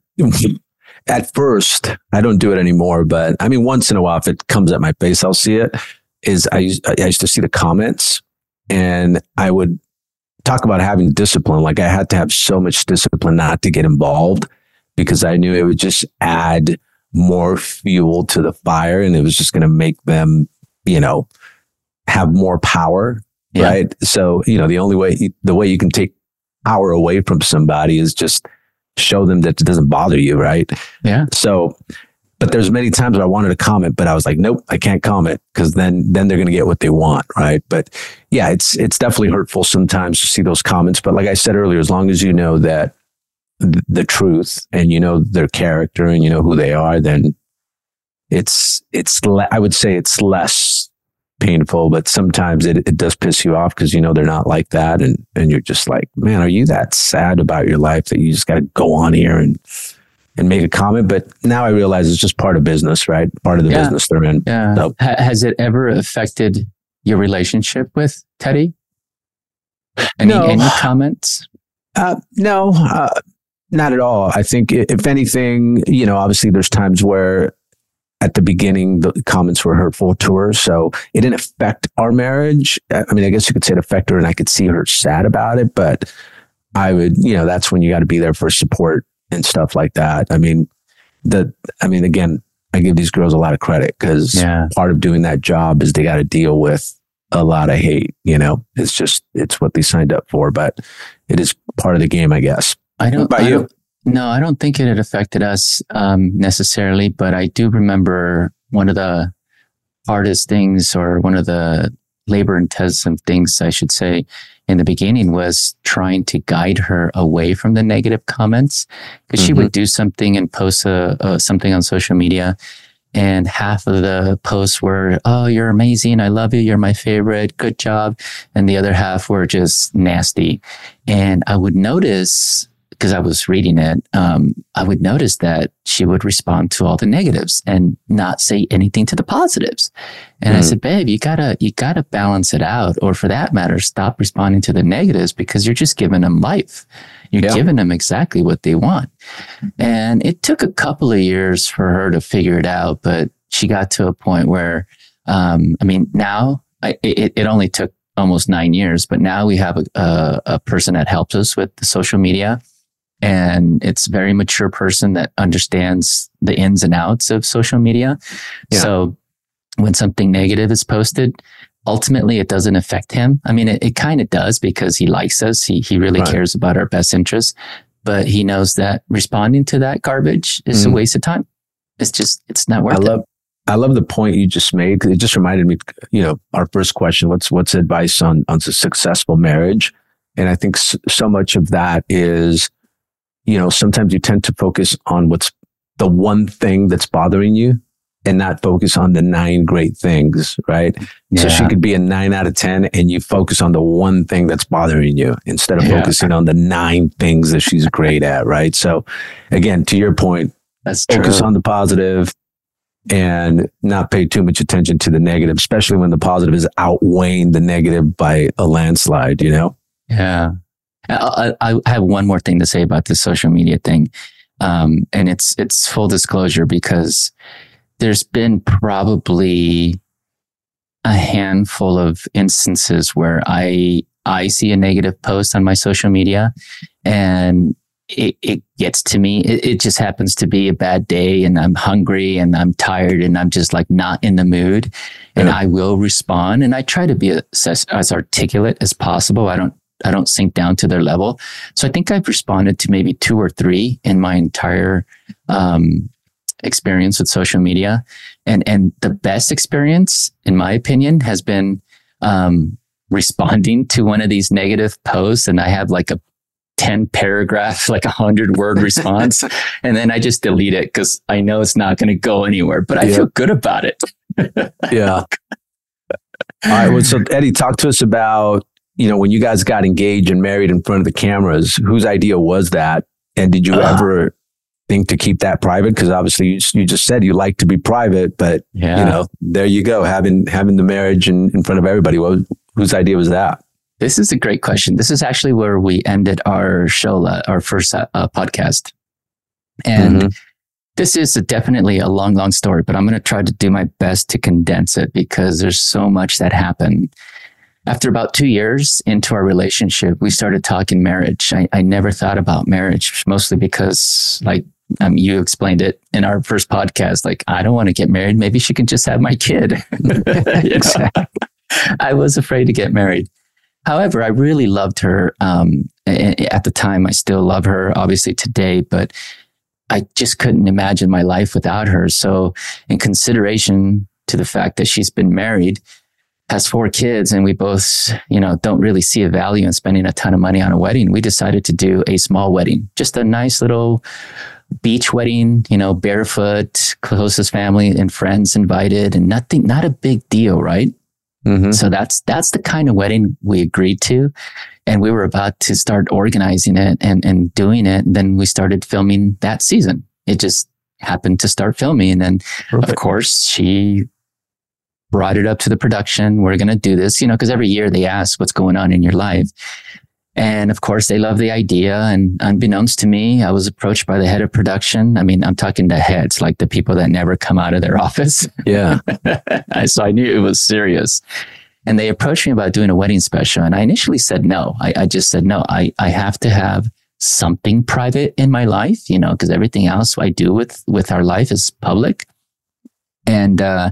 at first, I don't do it anymore, but I mean, once in a while, if it comes at my face, I'll see it. Is I used, I used to see the comments and I would talk about having discipline. Like I had to have so much discipline not to get involved because I knew it would just add more fuel to the fire and it was just going to make them, you know, have more power. Yeah. Right. So, you know, the only way, the way you can take power away from somebody is just show them that it doesn't bother you. Right. Yeah. So, but there's many times where I wanted to comment, but I was like, nope, I can't comment because then, then they're going to get what they want. Right. But yeah, it's, it's definitely hurtful sometimes to see those comments. But like I said earlier, as long as you know that th- the truth and you know their character and you know who they are, then it's, it's, le- I would say it's less painful, but sometimes it, it does piss you off because, you know, they're not like that. And, and you're just like, man, are you that sad about your life that you just got to go on here and, and make a comment? But now I realize it's just part of business, right? Part of the yeah. business they're in. Yeah. So. Ha- has it ever affected your relationship with Teddy? Any, no. any comments? Uh, no, uh, not at all. I think if anything, you know, obviously there's times where at the beginning, the comments were hurtful to her. So it didn't affect our marriage. I mean, I guess you could say it affected her and I could see her sad about it, but I would, you know, that's when you got to be there for support and stuff like that. I mean, the, I mean, again, I give these girls a lot of credit because yeah. part of doing that job is they got to deal with a lot of hate, you know, it's just, it's what they signed up for, but it is part of the game, I guess. I don't, what about I you? Don't, no, I don't think it had affected us, um, necessarily, but I do remember one of the hardest things or one of the labor intensive things, I should say, in the beginning was trying to guide her away from the negative comments because mm-hmm. she would do something and post a, a, something on social media and half of the posts were, oh, you're amazing. I love you. You're my favorite. Good job. And the other half were just nasty. And I would notice, because I was reading it, um, I would notice that she would respond to all the negatives and not say anything to the positives. And mm. I said, babe, you gotta, you gotta balance it out. Or for that matter, stop responding to the negatives because you're just giving them life. You're yeah. giving them exactly what they want. And it took a couple of years for her to figure it out, but she got to a point where, um, I mean, now I, it, it only took almost nine years, but now we have a, a, a person that helps us with the social media. And it's a very mature person that understands the ins and outs of social media. Yeah. So when something negative is posted, ultimately it doesn't affect him. I mean, it, it kind of does because he likes us. He, he really right. cares about our best interests, but he knows that responding to that garbage is mm. a waste of time. It's just, it's not worth I love, it. I love the point you just made because it just reminded me, you know, our first question, what's, what's advice on, on a successful marriage? And I think so much of that is, you know, sometimes you tend to focus on what's the one thing that's bothering you and not focus on the nine great things, right? Yeah. So she could be a nine out of ten and you focus on the one thing that's bothering you instead of yeah. focusing on the nine things that she's great at, right? So again, to your point, that's focus true. on the positive and not pay too much attention to the negative, especially when the positive is outweighing the negative by a landslide, you know? Yeah. I, I have one more thing to say about this social media thing. Um, and it's, it's full disclosure because there's been probably a handful of instances where I, I see a negative post on my social media and it, it gets to me. It, it just happens to be a bad day and I'm hungry and I'm tired and I'm just like not in the mood and yeah. I will respond. And I try to be as, as articulate as possible. I don't, I don't sink down to their level. So I think I've responded to maybe two or three in my entire, um, experience with social media. And, and the best experience, in my opinion, has been, um, responding to one of these negative posts. And I have like a ten paragraph, like a hundred word response. And then I just delete it because I know it's not going to go anywhere, but I yeah. feel good about it. yeah. All right. Well, so Eddie, talk to us about, you know, when you guys got engaged and married in front of the cameras, whose idea was that? And did you uh, ever think to keep that private? Because obviously you, you just said you like to be private, but yeah. you know, there you go, having having the marriage in, in front of everybody. What, whose idea was that? This is a great question. This is actually where we ended our show, uh, our first uh, podcast. And mm-hmm. this is a, definitely a long, long story, but I'm going to try to do my best to condense it because there's so much that happened. After about two years into our relationship, we started talking marriage. I, I never thought about marriage, mostly because, like, um, you explained it in our first podcast. Like, I don't want to get married. Maybe she can just have my kid. Exactly. I was afraid to get married. However, I really loved her. Um, at the time, I still love her, obviously today, but I just couldn't imagine my life without her. So in consideration to the fact that she's been married, has four kids, and we both, you know, don't really see a value in spending a ton of money on a wedding, we decided to do a small wedding, just a nice little beach wedding, you know, barefoot, closest family and friends invited, and nothing, not a big deal, right? Mm-hmm. So that's, that's the kind of wedding we agreed to. And we were about to start organizing it and, and doing it. And then we started filming that season. It just happened to start filming. And then Perfect. Of course she brought it up to the production. We're going to do this, you know, because every year they ask what's going on in your life. And of course, they love the idea. And unbeknownst to me, I was approached by the head of production. I mean, I'm talking the heads, like the people that never come out of their office. Yeah. So I knew it was serious. And they approached me about doing a wedding special. And I initially said no. I, I just said, no, I, I have to have something private in my life, you know, because everything else I do with, with our life is public. And, uh,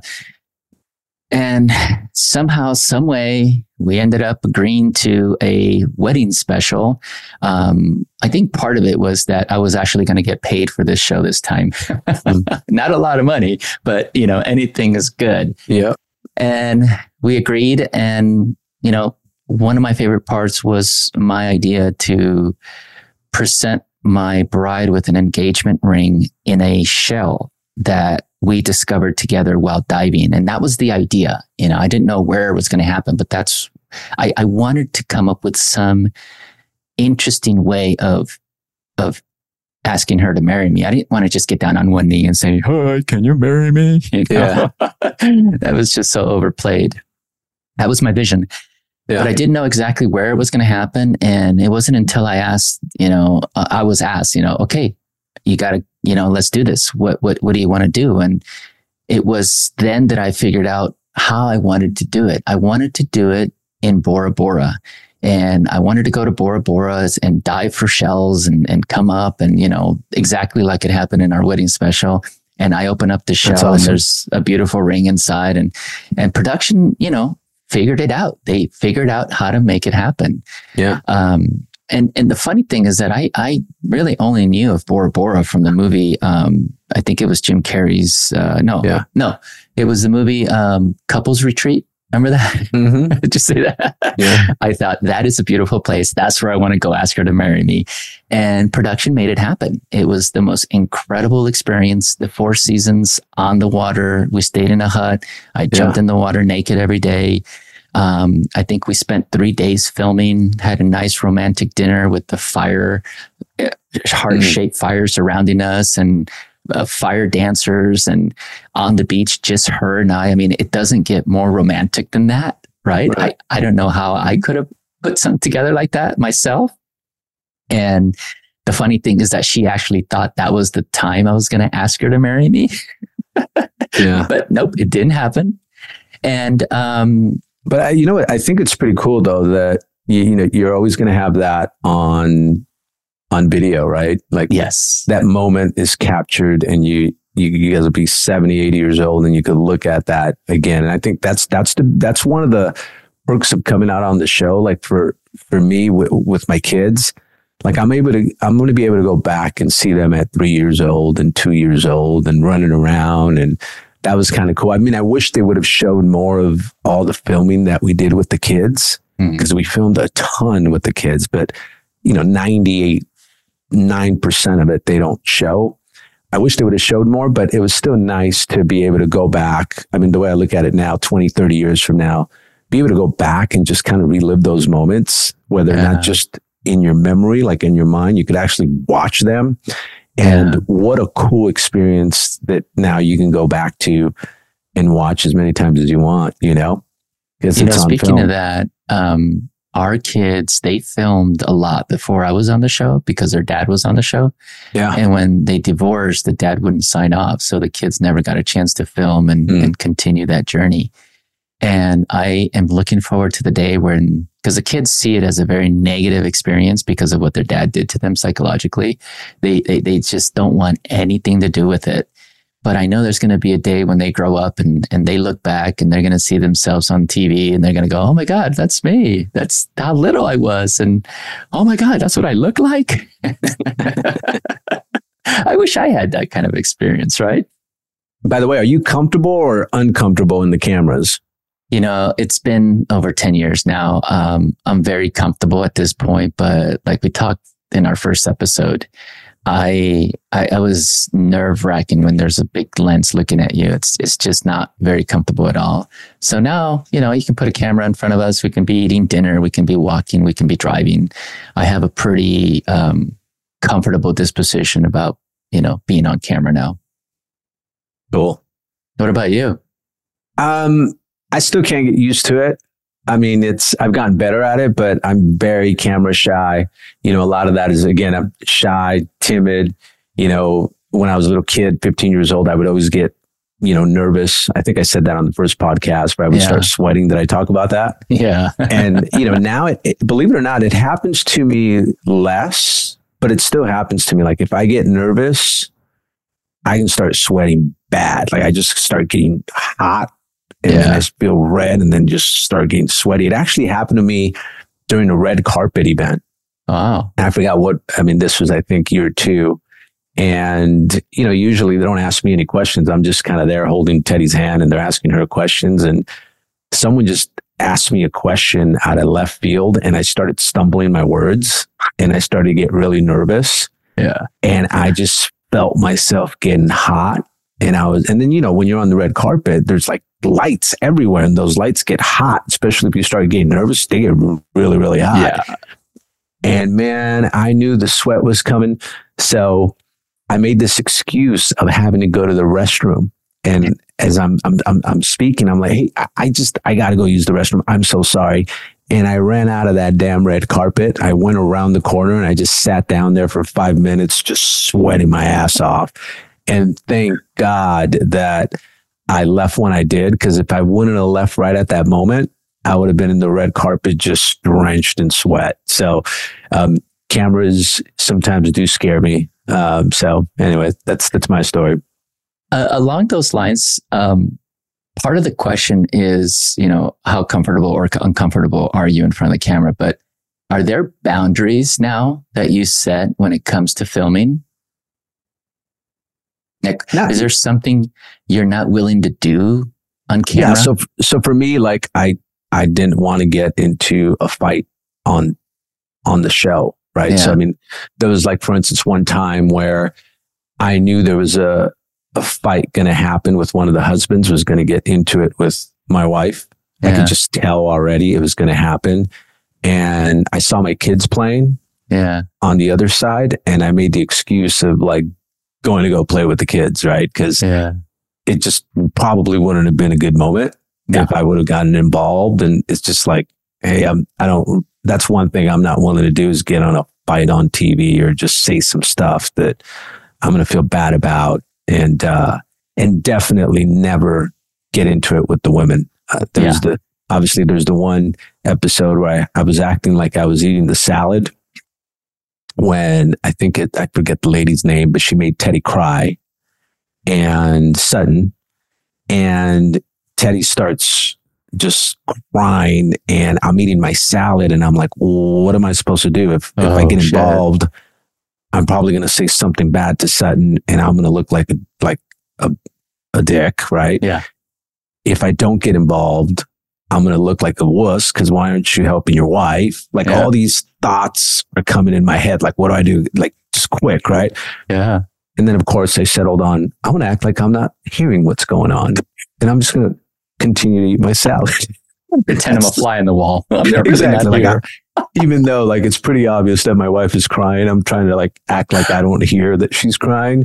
And somehow, some way, we ended up agreeing to a wedding special. Um, I think part of it was that I was actually going to get paid for this show this time. Not a lot of money, but, you know, anything is good. Yeah. And we agreed. And, you know, one of my favorite parts was my idea to present my bride with an engagement ring in a shell that we discovered together while diving. And that was the idea. You know, I didn't know where it was going to happen, but that's, I, I wanted to come up with some interesting way of, of asking her to marry me. I didn't want to just get down on one knee and say, "Hi, can you marry me?" You know? Yeah. That was just so overplayed. That was my vision. Yeah. But I didn't know exactly where it was going to happen. And it wasn't until I asked, you know, uh, I was asked, you know, okay, you got to, you know, let's do this. What, what, what do you want to do? And it was then that I figured out how I wanted to do it. I wanted to do it in Bora Bora, and I wanted to go to Bora Bora and dive for shells and, and come up and, you know, exactly like it happened in our wedding special. And I open up the shell awesome. And there's a beautiful ring inside, and, and production, you know, figured it out. They figured out how to make it happen. Yeah. Um, And and the funny thing is that I, I really only knew of Bora Bora from the movie. Um, I think it was Jim Carrey's. Uh, no, yeah. no, it was the movie um, Couples Retreat. Remember that? Mm-hmm. Did you say that? Yeah. I thought that is a beautiful place. That's where I want to go ask her to marry me. And production made it happen. It was the most incredible experience. The four seasons on the water. We stayed in a hut. I jumped Yeah. in the water naked every day. Um, I think we spent three days filming, had a nice romantic dinner with the fire, heart-shaped mm. fire surrounding us, and Uh, fire dancers, and on the beach, just her and I. I mean, it doesn't get more romantic than that, right? right. I, I don't know how I could have put something together like that myself. And the funny thing is that she actually thought that was the time I was going to ask her to marry me. Yeah. But nope, it didn't happen. And, um, but I, you know what? I think it's pretty cool though, that you, you know, you're always going to have that on on video, right? Like, yes, that moment is captured, and you, you, you guys will be seventy, eighty years old, and you could look at that again. And I think that's, that's the, that's one of the perks of coming out on the show. Like for, for me w- with my kids, like I'm able to, I'm going to be able to go back and see them at three years old and two years old and running around. And that was kind of cool. I mean, I wish they would have shown more of all the filming that we did with the kids, because mm. we filmed a ton with the kids, but you know, ninety-eight nine percent of it they don't show. I wish they would have showed more, but it was still nice to be able to go back. I mean, the way I look at it now, twenty, thirty years from now, be able to go back and just kind of relive those moments, where they're yeah. not just in your memory, like in your mind. You could actually watch them. And yeah. what a cool experience that now you can go back to and watch as many times as you want, you know? Because you know, speaking film. of that, um, our kids, they filmed a lot before I was on the show because their dad was on the show. Yeah. And when they divorced, the dad wouldn't sign off. So the kids never got a chance to film and, mm. and continue that journey. And I am looking forward to the day when, because the kids see it as a very negative experience because of what their dad did to them psychologically. They, they, they just don't want anything to do with it. But I know there's going to be a day when they grow up and, and they look back and they're going to see themselves on T V and they're going to go, oh my God, that's me. That's how little I was. And oh my God, that's what I look like. I wish I had that kind of experience, right? By the way, are you comfortable or uncomfortable in the cameras? You know, it's been over ten years now. Um, I'm very comfortable at this point, but like we talked in our first episode, I, I, I was nerve wracking when there's a big lens looking at you. It's, it's just not very comfortable at all. So now, you know, you can put a camera in front of us. We can be eating dinner. We can be walking. We can be driving. I have a pretty, um, comfortable disposition about, you know, being on camera now. Cool. What about you? Um, I still can't get used to it. I mean, it's, I've gotten better at it, but I'm very camera shy. You know, a lot of that is, again, I'm shy, timid. You know, when I was a little kid, fifteen years old, I would always get, you know, nervous. I think I said that on the first podcast where I would yeah. start sweating. Did I talk about that? Yeah. And, you know, now, it, it, believe it or not, it happens to me less, but it still happens to me. Like if I get nervous, I can start sweating bad. Like I just start getting hot. And yeah. then I feel red and then just start getting sweaty. It actually happened to me during a red carpet event. Wow. I forgot what, I mean, this was, I think, year two. And, you know, usually they don't ask me any questions. I'm just kind of there holding Teddy's hand and they're asking her questions. And someone just asked me a question out of left field and I started stumbling my words and I started to get really nervous. Yeah. And I just felt myself getting hot. And I was, and then, you know, when you're on the red carpet, there's like lights everywhere and those lights get hot, especially if you start getting nervous, they get really, really hot. Yeah. And man, I knew the sweat was coming. So I made this excuse of having to go to the restroom. And as I'm, I'm, I'm, I'm speaking, I'm like, hey, I, I just, I got to go use the restroom. I'm so sorry. And I ran out of that damn red carpet. I went around the corner and I just sat down there for five minutes, just sweating my ass off. And thank God that I left when I did, because if I wouldn't have left right at that moment, I would have been in the red carpet just drenched in sweat. So um, cameras sometimes do scare me. Um, so anyway, that's that's my story. Uh, along those lines, um, part of the question is, you know, how comfortable or uncomfortable are you in front of the camera? But are there boundaries now that you set when it comes to filming? Like, no. Is there something you're not willing to do on camera? Yeah. So, so for me, like I, I didn't want to get into a fight on, on the show. Right. Yeah. So, I mean, there was like, for instance, one time where I knew there was a, a fight going to happen with one of the husbands was going to get into it with my wife. Yeah. I could just tell already it was going to happen. And I saw my kids playing yeah. on the other side. And I made the excuse of like going to go play with the kids. Right. Cause yeah. it just probably wouldn't have been a good moment no. if I would have gotten involved. And it's just like, hey, I'm, I don't, that's one thing I'm not willing to do is get on a fight on T V or just say some stuff that I'm going to feel bad about. And, uh, and definitely never get into it with the women. Uh, there's yeah. the, obviously there's the one episode where I, I was acting like I was eating the salad when I think it, I forget the lady's name, but she made Teddy cry and Sutton, and Teddy starts just crying and I'm eating my salad and I'm like, what am I supposed to do? If, oh, if I get involved, shit. I'm probably going to say something bad to Sutton and I'm going to look like a, like a, a dick. Right. Yeah. If I don't get involved, I'm going to look like a wuss. Cause why aren't you helping your wife? Like yeah. all these thoughts are coming in my head. Like, what do I do? Like just quick. Right. Yeah. And then of course I settled on, I want to act like I'm not hearing what's going on. And I'm just going to continue to eat my salad. Pretend I'm a fly in the wall. I'm never exactly. Like I, even though like it's pretty obvious that my wife is crying, I'm trying to like act like I don't hear that she's crying.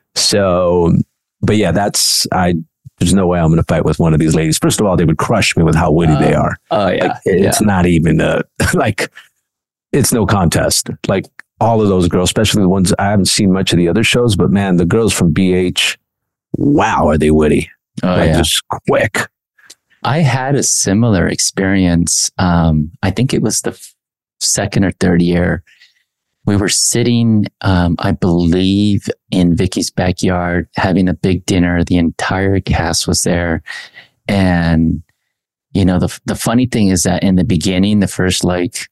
So, but yeah, that's, I, there's no way I'm going to fight with one of these ladies. First of all, they would crush me with how witty uh, they are. Oh yeah. Like, it's yeah. not even a, like, it's no contest. Like all of those girls, especially the ones, I haven't seen much of the other shows, but man, the girls from B H, wow, are they witty. Oh, like yeah. just quick. I had a similar experience. Um, I think it was the f- second or third year. We were sitting, um, I believe, in Vicky's backyard, having a big dinner. The entire cast was there. And, you know, the the funny thing is that in the beginning, the first like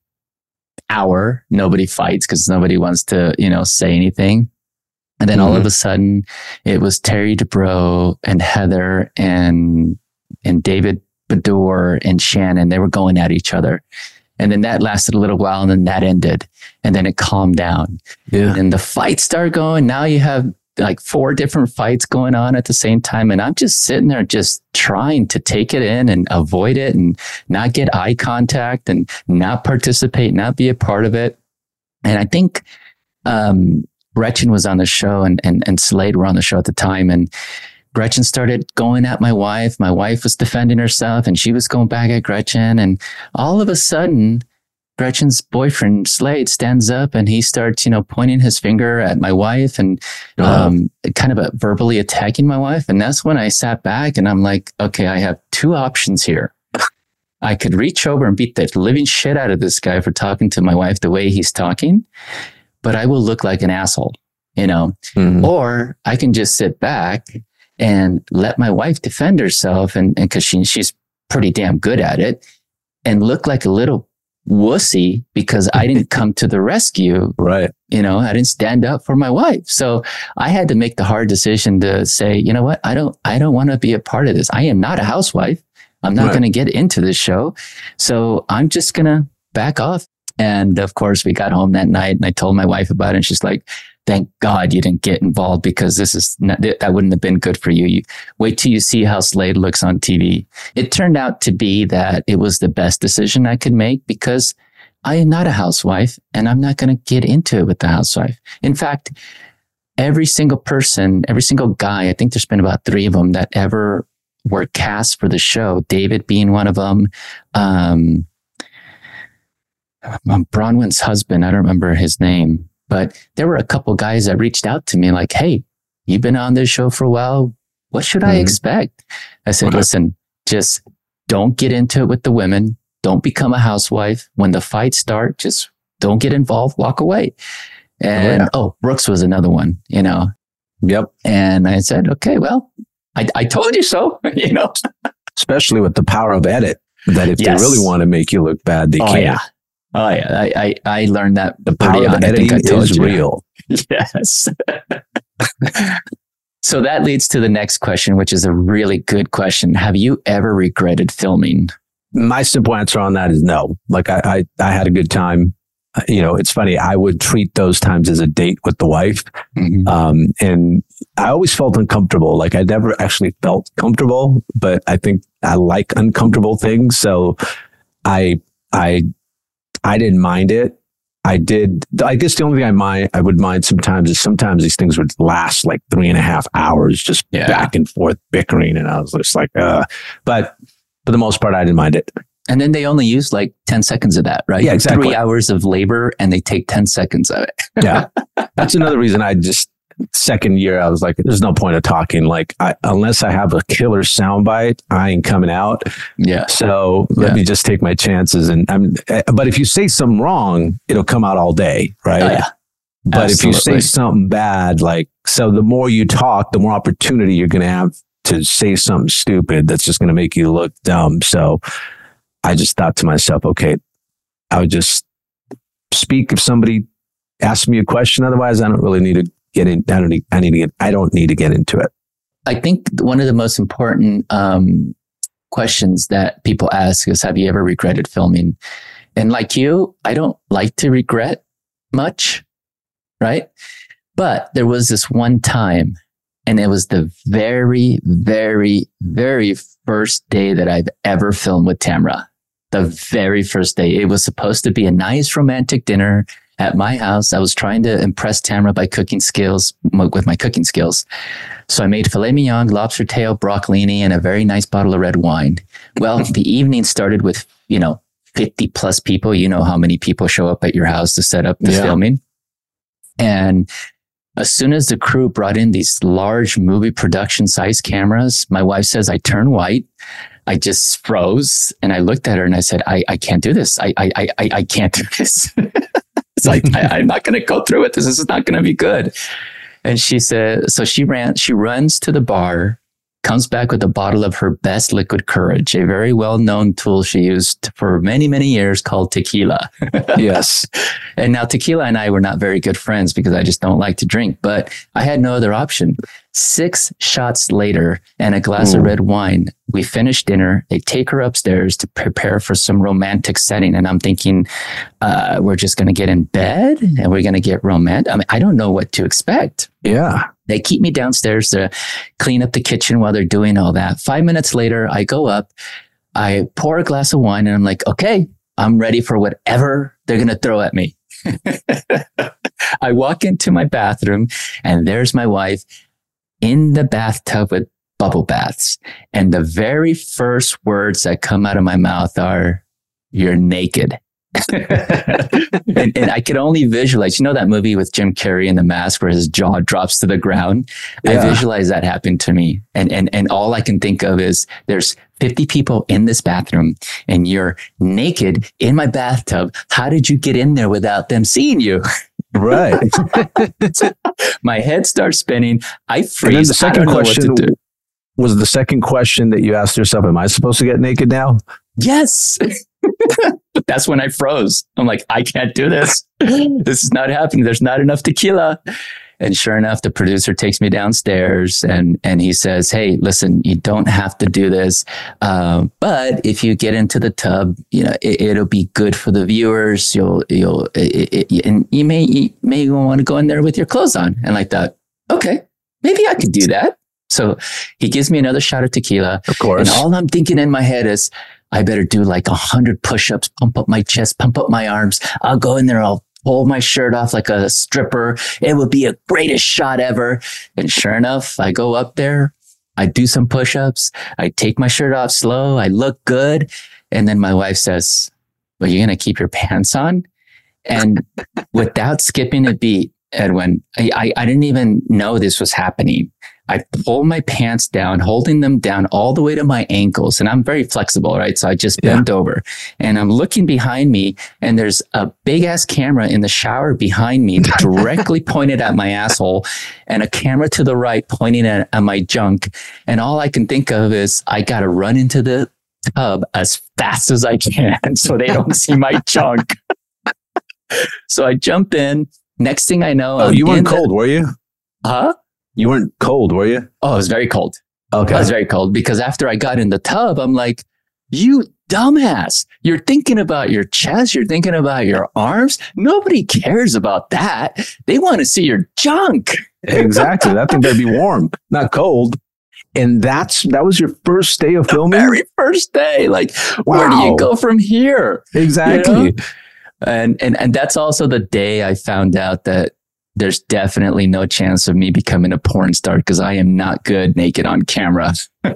hour, nobody fights because nobody wants to, you know, say anything. And then mm-hmm. all of a sudden, it was Terry Dubrow and Heather and and David Bedour and Shannon. They were going at each other. And then that lasted a little while and then that ended. And then it calmed down. Yeah. And the fights start going. Now you have like four different fights going on at the same time. And I'm just sitting there just trying to take it in and avoid it and not get eye contact and not participate, not be a part of it. And I think um, Gretchen was on the show and, and, and Slade were on the show at the time. And Gretchen started going at my wife. My wife was defending herself and she was going back at Gretchen. And all of a sudden, Gretchen's boyfriend, Slade, stands up and he starts, you know, pointing his finger at my wife and uh-huh. um, kind of a, verbally attacking my wife. And that's when I sat back and I'm like, okay, I have two options here. I could reach over and beat the living shit out of this guy for talking to my wife the way he's talking, but I will look like an asshole, you know, mm-hmm. or I can just sit back and let my wife defend herself. And, and cause she, she's pretty damn good at it and look like a little wussy because I didn't come to the rescue. Right. You know, I didn't stand up for my wife. So I had to make the hard decision to say, you know what? I don't, I don't want to be a part of this. I am not a housewife. I'm not right. going to get into this show. So I'm just going to back off. And of course we got home that night and I told my wife about it and she's like, thank God you didn't get involved because this is not, that wouldn't have been good for you. You wait till you see how Slade looks on T V. It turned out to be that it was the best decision I could make because I am not a housewife and I'm not going to get into it with the housewife. In fact, every single person, every single guy, I think there's been about three of them that ever were cast for the show. David being one of them. Um, Bronwyn's husband, I don't remember his name. But there were a couple guys that reached out to me like, hey, you've been on this show for a while. What should mm-hmm. I expect? I said, okay. listen, just don't get into it with the women. Don't become a housewife. When the fights start, just don't get involved. Walk away. And, oh, yeah. oh Brooks was another one, you know. Yep. And I said, okay, well, I, I told you so, you know. Especially with the power of edit, that if yes. they really want to make you look bad, they oh, can. Yeah. Oh yeah, I, I I learned that the power of editing is you. real. Yes. So So that leads to the next question, which is a really good question. Have you ever regretted filming? My simple answer on that is no. Like I, I, I had a good time. You know, it's funny. I would treat those times as a date with the wife. Mm-hmm. Um, and I always felt uncomfortable. Like I never actually felt comfortable, but I think I like uncomfortable things. So I, I, I didn't mind it. I did. I guess the only thing I mind, I would mind sometimes is sometimes these things would last like three and a half hours, just yeah. back and forth bickering. And I was just like, uh, but for the most part, I didn't mind it. And then they only use like ten seconds of that, right? Yeah, exactly. Three hours of labor and they take ten seconds of it. Yeah. That's another reason I just, second year, I was like, there's no point of talking. Like, I, unless I have a killer soundbite, I ain't coming out. Yeah. So let yeah. me just take my chances. And I'm, but if you say something wrong, it'll come out all day, right? Oh, yeah. But Absolutely. if you say something bad, like, so the more you talk, the more opportunity you're going to have to say something stupid that's just going to make you look dumb. So I just thought to myself, okay, I would just speak if somebody asks me a question. Otherwise, I don't really need to get in. I don't need, I need to get, I don't need to get into it. I think one of the most important um, questions that people ask is, have you ever regretted filming? And like you, I don't like to regret much, right? But there was this one time, and it was the very, very, very first day that I've ever filmed with Tamra. The very first day. It was supposed to be a nice romantic dinner at my house. I was trying to impress Tamra by cooking skills, with my cooking skills. So I made filet mignon, lobster tail, broccolini, and a very nice bottle of red wine. Well, the evening started with, you know, fifty plus people. You know how many people show up at your house to set up the yeah. filming. And as soon as the crew brought in these large movie production size cameras, my wife says I turned white. I just froze and I looked at her and I said, I, I can't do this. I, I, I, I can't do this. It's like, I, I'm not going to go through with this. This is not going to be good. And she said, so she ran, she runs to the bar, comes back with a bottle of her best liquid courage, a very well-known tool she used for many, many years called tequila. Yes. And now tequila and I were not very good friends because I just don't like to drink, but I had no other option. Six shots later and a glass Ooh. of red wine, we finished dinner. They take her upstairs to prepare for some romantic setting. And I'm thinking, uh, we're just going to get in bed and we're going to get romantic. I mean, I don't know what to expect. Yeah. They keep me downstairs to clean up the kitchen while they're doing all that. Five minutes later, I go up, I pour a glass of wine and I'm like, okay, I'm ready for whatever they're going to throw at me. I walk into my bathroom and there's my wife in the bathtub with bubble baths. And the very first words that come out of my mouth are, "You're naked." and, and I could only visualize, you know, that movie with Jim Carrey in The Mask where his jaw drops to the ground. Yeah. I visualize that happen to me. And, and, and all I can think of is there's fifty people in this bathroom and you're naked in my bathtub. How did you get in there without them seeing you? Right. My head starts spinning. I freeze. And then the second question was the second question that you asked yourself, am I supposed to get naked now? Yes. That's when I froze. I'm like, I can't do this. This is not happening. There's not enough tequila. And sure enough, the producer takes me downstairs and, and he says, hey, listen, you don't have to do this. Uh, but if you get into the tub, you know, it, it'll be good for the viewers. You'll, you'll, it, it, and you may, you may want to go in there with your clothes on. And I thought, okay, maybe I could do that. So he gives me another shot of tequila. Of course. And all I'm thinking in my head is, I better do like a hundred push-ups, pump up my chest, pump up my arms. I'll go in there. I'll pull my shirt off like a stripper. It would be a greatest shot ever. And sure enough, I go up there. I do some push-ups. I take my shirt off slow. I look good. And then my wife says, well, you're going to keep your pants on? And without skipping a beat, Edwin, I, I, I didn't even know this was happening. I pull my pants down, holding them down all the way to my ankles. And I'm very flexible, right? So I just bend yeah. over and I'm looking behind me and there's a big ass camera in the shower behind me directly pointed at my asshole and a camera to the right pointing at, at my junk. And all I can think of is I got to run into the tub as fast as I can so they don't see my junk. So I jump in. Next thing I know, oh, I'm you weren't the, cold, were you? Huh? You weren't cold, were you? Oh, it was very cold. Okay. I was very cold because after I got in the tub, I'm like, you dumbass. You're thinking about your chest. You're thinking about your arms. Nobody cares about that. They want to see your junk. Exactly. That thing better be warm, not cold. And that's that was your first day of filming? The very first day. Like, wow. Where do you go from here? Exactly. You know? And, and, and that's also the day I found out that there's definitely no chance of me becoming a porn star because I am not good naked on camera.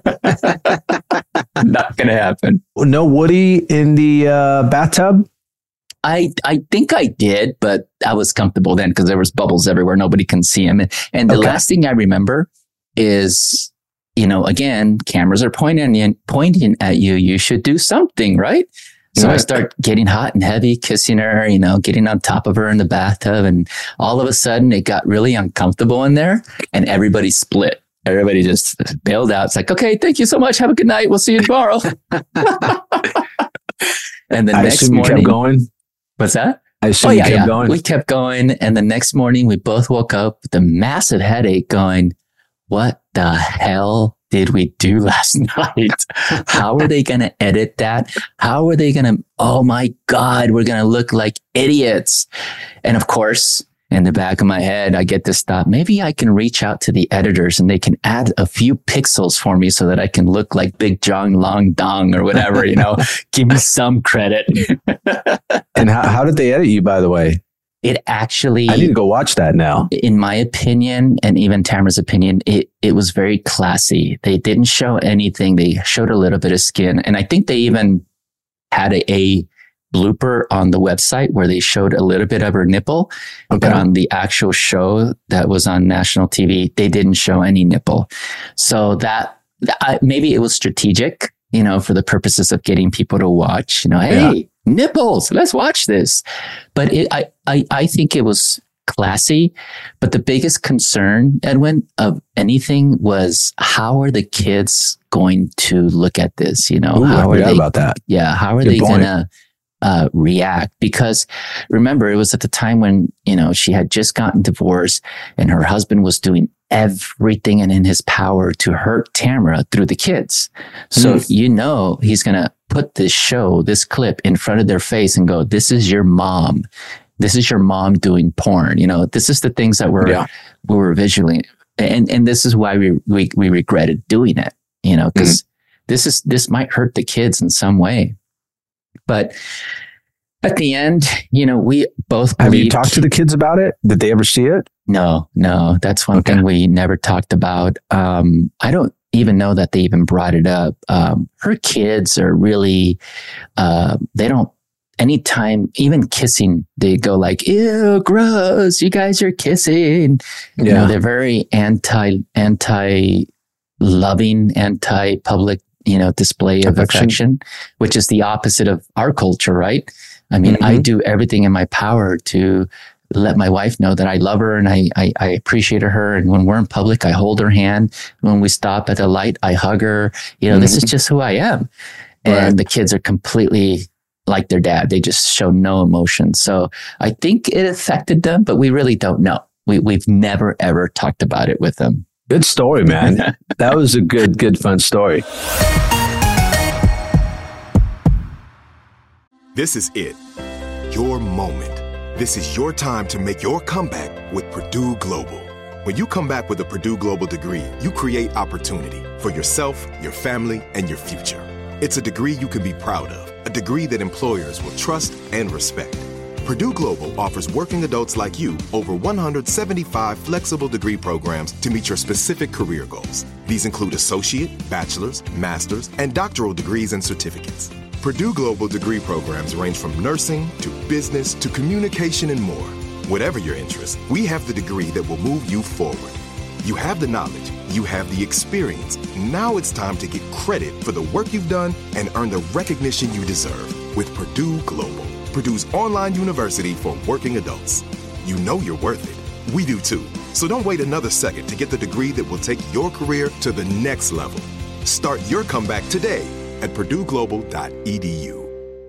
Not going to happen. No Woody in the uh, bathtub? I I think I did, but I was comfortable then because there was bubbles everywhere. Nobody can see him. And, and the okay. last thing I remember is, you know, again, cameras are pointing in, pointing at you. You should do something, right? So yeah. I start getting hot and heavy, kissing her, you know, getting on top of her in the bathtub. And all of a sudden it got really uncomfortable in there and everybody split. Everybody just bailed out. It's like, okay, thank you so much. Have a good night. We'll see you tomorrow. And the I next assume morning, you kept going. What's that? I assume oh, you yeah, kept yeah. going. We kept going. And the next morning we both woke up with a massive headache going, what the hell did we do last night? How are they going to edit that? How are they going to, oh my God, we're going to look like idiots. And of course, in the back of my head, I get this thought, maybe I can reach out to the editors and they can add a few pixels for me so that I can look like Big John Long Dong or whatever, you know, give me some credit. And how, how did they edit you, by the way? It actually, I need to go watch that now. In my opinion, and even Tamara's opinion, it, it was very classy. They didn't show anything. They showed a little bit of skin. And I think they even had a, a blooper on the website where they showed a little bit of her nipple. Okay. But on the actual show that was on national T V, they didn't show any nipple. So that, that maybe it was strategic, you know, for the purposes of getting people to watch, you know, hey, yeah. nipples, let's watch this. But it, I, I, I think it was classy. But the biggest concern, Edwin, of anything was how are the kids going to look at this? You know, Ooh, how I are they about that? Yeah, how are Good they point. gonna uh, react? Because remember, it was at the time when you know she had just gotten divorced, and her husband was doing everything in his power to hurt Tamara through the kids. So mm. you know he's gonna put this show, this clip in front of their face and go, this is your mom. This is your mom doing porn. You know, this is the things that we're, yeah. we were visually, and, and this is why we, we, we regretted doing it, you know, because mm-hmm. this is, this might hurt the kids in some way. But at the end, you know, we both Have believed, you talked to the kids about it? Did they ever see it? No, no, that's one okay. thing we never talked about. Um, I don't even know that they even brought it up. Um, her kids are really, uh, they don't, anytime, even kissing, they go like, ew, gross, you guys are kissing. Yeah. You know, they're very anti, anti loving, anti public, you know, display of affection. affection, which is the opposite of our culture, right? I mean, mm-hmm. I do everything in my power to let my wife know that I love her and I, I, I appreciate her. And when we're in public, I hold her hand. When we stop at the light, I hug her. You know, mm-hmm. this is just who I am. And right. the kids are completely like their dad. They just show no emotion. So I think it affected them, but we really don't know. We, we've never, ever talked about it with them. Good story, man. That was a good, good, fun story. This is it. Your moment. This is your time to make your comeback with Purdue Global. When you come back with a Purdue Global degree, you create opportunity for yourself, your family, and your future. It's a degree you can be proud of, a degree that employers will trust and respect. Purdue Global offers working adults like you over one hundred seventy-five flexible degree programs to meet your specific career goals. These include associate, bachelor's, master's, and doctoral degrees and certificates. Purdue Global degree programs range from nursing to business to communication and more. Whatever your interest, we have the degree that will move you forward. You have the knowledge, you have the experience. Now it's time to get credit for the work you've done and earn the recognition you deserve with Purdue Global, Purdue's online university for working adults. You know you're worth it. We do too. So don't wait another second to get the degree that will take your career to the next level. Start your comeback today at purdue global dot e d u.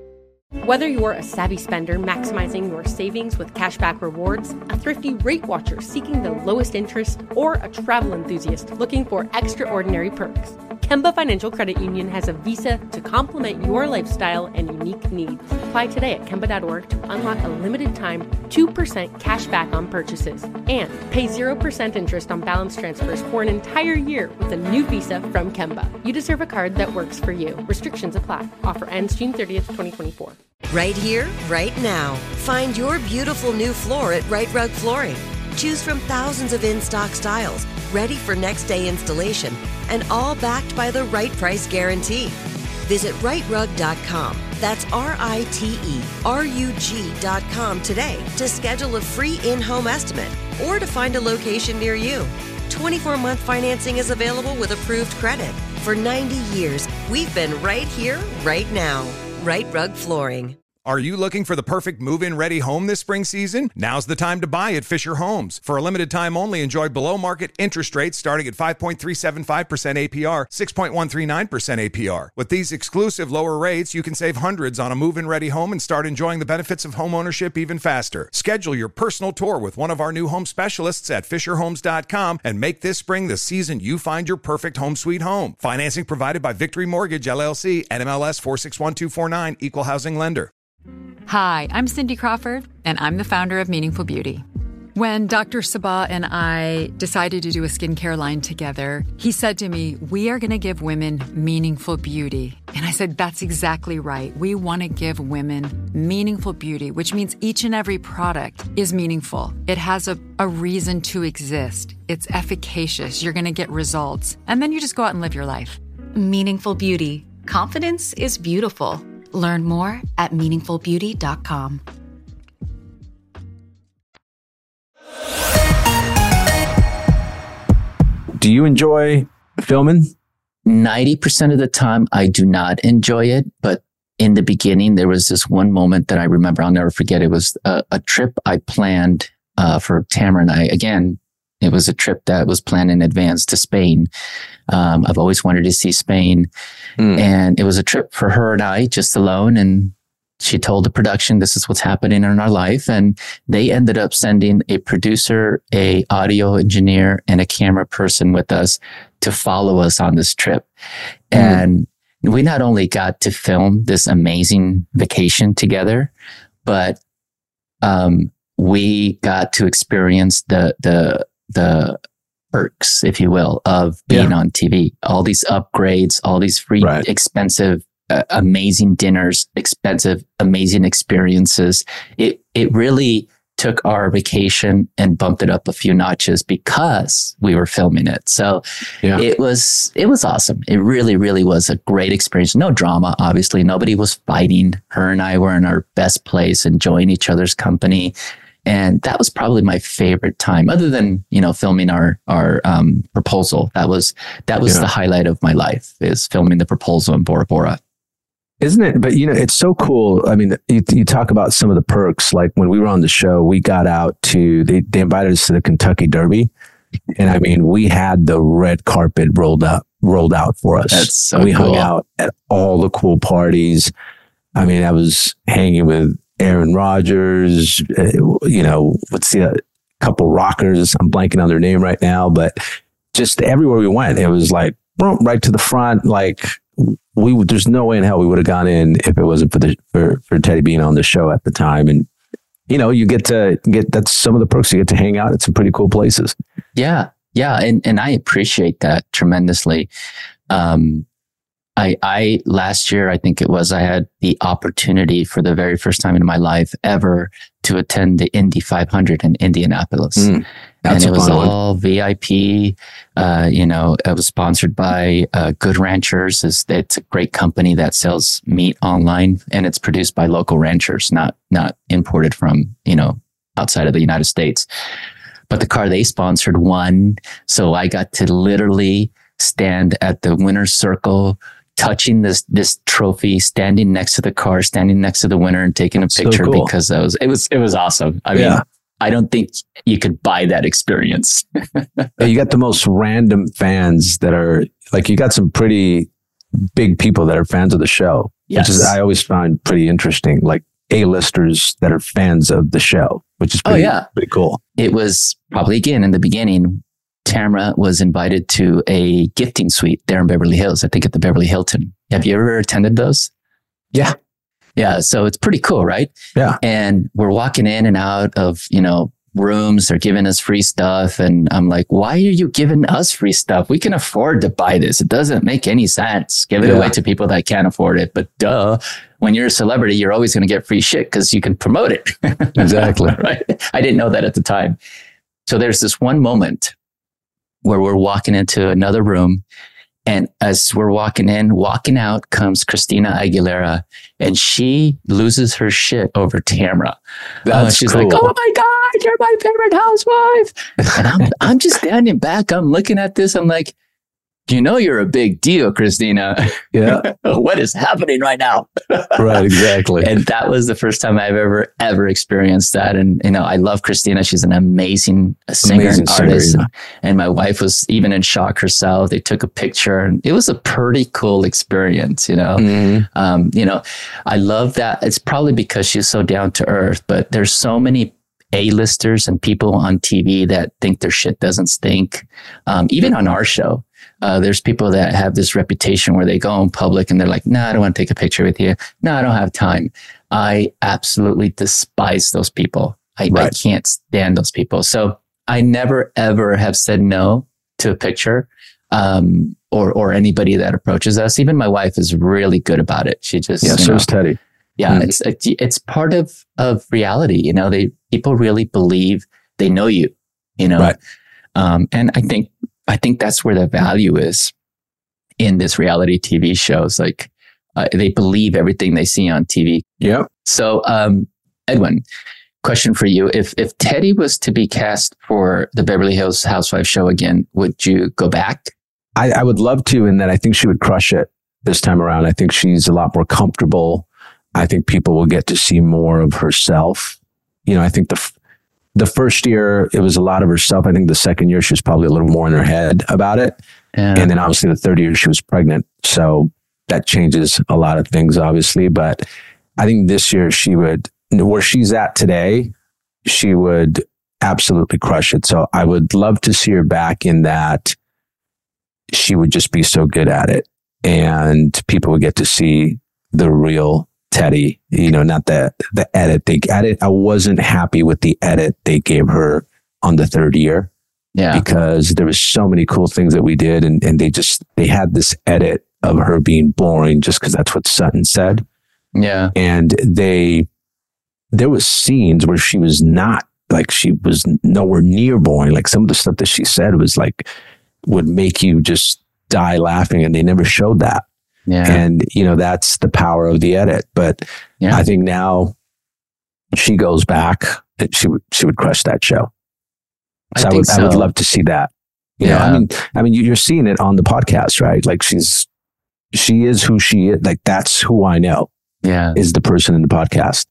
Whether you're a savvy spender maximizing your savings with cashback rewards, a thrifty rate watcher seeking the lowest interest, or a travel enthusiast looking for extraordinary perks, Kemba Financial Credit Union has a visa to complement your lifestyle and unique needs. Apply today at Kemba dot org to unlock a limited time two percent cash back on purchases and pay zero percent interest on balance transfers for an entire year with a new visa from Kemba. You deserve a card that works for you. Restrictions apply. Offer ends June thirtieth, twenty twenty-four. Right here, right now. Find your beautiful new floor at Right Rug Flooring. Choose from thousands of in-stock styles, ready for next day installation, and all backed by the right price guarantee. Visit right rug dot com. That's R I T E R U G dot com today to schedule a free in-home estimate or to find a location near you. twenty-four month financing is available with approved credit. For ninety years, we've been right here, right now. Right Rug Flooring. Are you looking for the perfect move-in ready home this spring season? Now's the time to buy at Fisher Homes. For a limited time only, enjoy below-market interest rates starting at five point three seven five percent A P R, six point one three nine percent A P R. With these exclusive lower rates, you can save hundreds on a move-in ready home and start enjoying the benefits of home ownership even faster. Schedule your personal tour with one of our new home specialists at fisher homes dot com and make this spring the season you find your perfect home sweet home. Financing provided by Victory Mortgage, L L C, N M L S four six one two four nine, Equal Housing Lender. Hi, I'm Cindy Crawford, and I'm the founder of Meaningful Beauty. When Doctor Sabah and I decided to do a skincare line together, he said to me, we are going to give women meaningful beauty. And I said, that's exactly right. We want to give women meaningful beauty, which means each and every product is meaningful. It has a, a reason to exist. It's efficacious. You're going to get results. And then you just go out and live your life. Meaningful Beauty. Confidence is beautiful. Learn more at meaningful beauty dot com. Do you enjoy filming? ninety percent of the time, I do not enjoy it. But in the beginning, there was this one moment that I remember. I'll never forget. It was a, a trip I planned uh, for Tamara and I. Again, it was a trip that was planned in advance to Spain. Um, I've always wanted to see Spain. Mm. And it was a trip for her and I, just alone. And she told the production, this is what's happening in our life. And they ended up sending a producer, a audio engineer, and a camera person with us to follow us on this trip. Mm. And we not only got to film this amazing vacation together, but um, we got to experience the, the, the perks, if you will, of being yeah. on T V. All these upgrades, all these free, right. expensive, uh, amazing dinners, expensive, amazing experiences. It it really took our vacation and bumped it up a few notches because we were filming it. So yeah. it was it was awesome. It really, really was a great experience. No drama, obviously. Nobody was fighting. Her and I were in our best place, enjoying each other's company. And that was probably my favorite time, other than, you know, filming our, our, um, proposal. That was, that was yeah. the highlight of my life, is filming the proposal in Bora Bora. Isn't it? But, you know, it's so cool. I mean, you, you talk about some of the perks. Like when we were on the show, we got out to, they, they invited us to the Kentucky Derby. And I mean, we had the red carpet rolled up, rolled out for us. That's so we cool. hung out at all the cool parties. I mean, I was hanging with Aaron Rodgers, uh, you know, what's the uh, couple rockers? I'm blanking on their name right now, but just everywhere we went, it was like right to the front. Like we, there's no way in hell we would have gone in if it wasn't for the for, for Teddy being on the show at the time. And you know, you get to get that's some of the perks. You get to hang out at some pretty cool places. Yeah, yeah, and and I appreciate that tremendously. Um, I, I, last year, I think it was, I had the opportunity for the very first time in my life ever to attend the Indy five hundred in Indianapolis. Mm, and it was all one. V I P. Uh, you know, it was sponsored by uh, Good Ranchers. It's, it's a great company that sells meat online, and it's produced by local ranchers, not, not imported from, you know, outside of the United States. But the car they sponsored won. So I got to literally stand at the winner's circle, touching this this trophy, standing next to the car, standing next to the winner, and taking a picture so cool. because that was it was it was awesome. I yeah. mean, I don't think you could buy that experience. You got the most random fans that are like, you got some pretty big people that are fans of the show. Yes. Which is, I always find pretty interesting, like A-listers that are fans of the show, which is pretty, oh, yeah. pretty cool. It was probably, again, in the beginning, Tamara was invited to a gifting suite there in Beverly Hills, I think at the Beverly Hilton. Have you ever attended those? Yeah. Yeah. So it's pretty cool, right? Yeah. And we're walking in and out of, you know, rooms. They're giving us free stuff. And I'm like, why are you giving us free stuff? We can afford to buy this. It doesn't make any sense. Give it yeah. away to people that can't afford it. But duh, when you're a celebrity, you're always going to get free shit because you can promote it. Exactly. Right. I didn't know that at the time. So there's this one moment where we're walking into another room. And as we're walking in, walking out comes Christina Aguilera, and she loses her shit over Tamara. That's uh, she's cool. like, "Oh my God, you're my favorite housewife!" And I'm, I'm just standing back. I'm looking at this. I'm like, "You know, you're a big deal, Christina. Yeah, what is happening right now?" Right, exactly. And that was the first time I've ever ever experienced that. And you know, I love Christina. She's an amazing singer amazing and artist. singer, yeah. And, and my wife was even in shock herself. They took a picture, and it was a pretty cool experience. You know, mm-hmm. um, you know, I love that. It's probably because she's so down to earth. But there's so many A-listers and people on T V that think their shit doesn't stink. Um, even on our show. Uh, there's people that have this reputation where they go in public and they're like, no, nah, I don't want to take a picture with you. No, I don't have time. I absolutely despise those people. I, right. I can't stand those people. So I never, ever have said no to a picture um, or or anybody that approaches us. Even my wife is really good about it. She just, yeah, so know, is Teddy. Yeah, mm-hmm. it's it's part of, of reality. You know, they people really believe they know you, you know, right. um, and I think I think that's where the value is in this reality T V shows. Like uh, they believe everything they see on T V. Yeah. So, um, Edwin, question for you: If if Teddy was to be cast for the Beverly Hills Housewives show again, would you go back? I, I would love to, and that I think she would crush it this time around. I think she's a lot more comfortable. I think people will get to see more of herself. You know, I think the f- the first year it was a lot of herself. I think the second year she was probably a little more in her head about it. Yeah. And then obviously the third year she was pregnant. So that changes a lot of things, obviously. But I think this year she would, where she's at today, she would absolutely crush it. So I would love to see her back in that. She would just be so good at it. And people would get to see the real Teddy, you know, not the, the edit. They edit. I wasn't happy with the edit they gave her on the third year. Yeah. Because there was so many cool things that we did. And, and they just, they had this edit of her being boring just because that's what Sutton said. Yeah. And they, there was scenes where she was not, like she was nowhere near boring. Like some of the stuff that she said was like, would make you just die laughing, and they never showed that. Yeah. And, you know, that's the power of the edit. But yeah. I think now she goes back, she would, she would crush that show. So I, I would, so. I would love to see that. You yeah. know, I mean, I mean, you're seeing it on the podcast, right? Like she's, she is who she is. Like that's who I know. Yeah. Is the person in the podcast.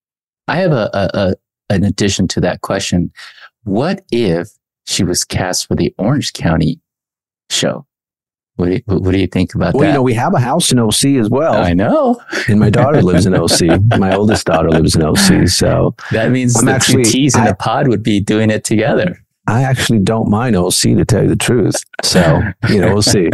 I have a, a, a an addition to that question. What if she was cast for the Orange County show? What do you, what do you think about well, that? Well, you know, we have a house in O C as well. I know. And my daughter lives in O C. My oldest daughter lives in O C. So that means I'm the actually, two T's in I, the pod would be doing it together. I actually don't mind O C, to tell you the truth. So, you know, we'll see.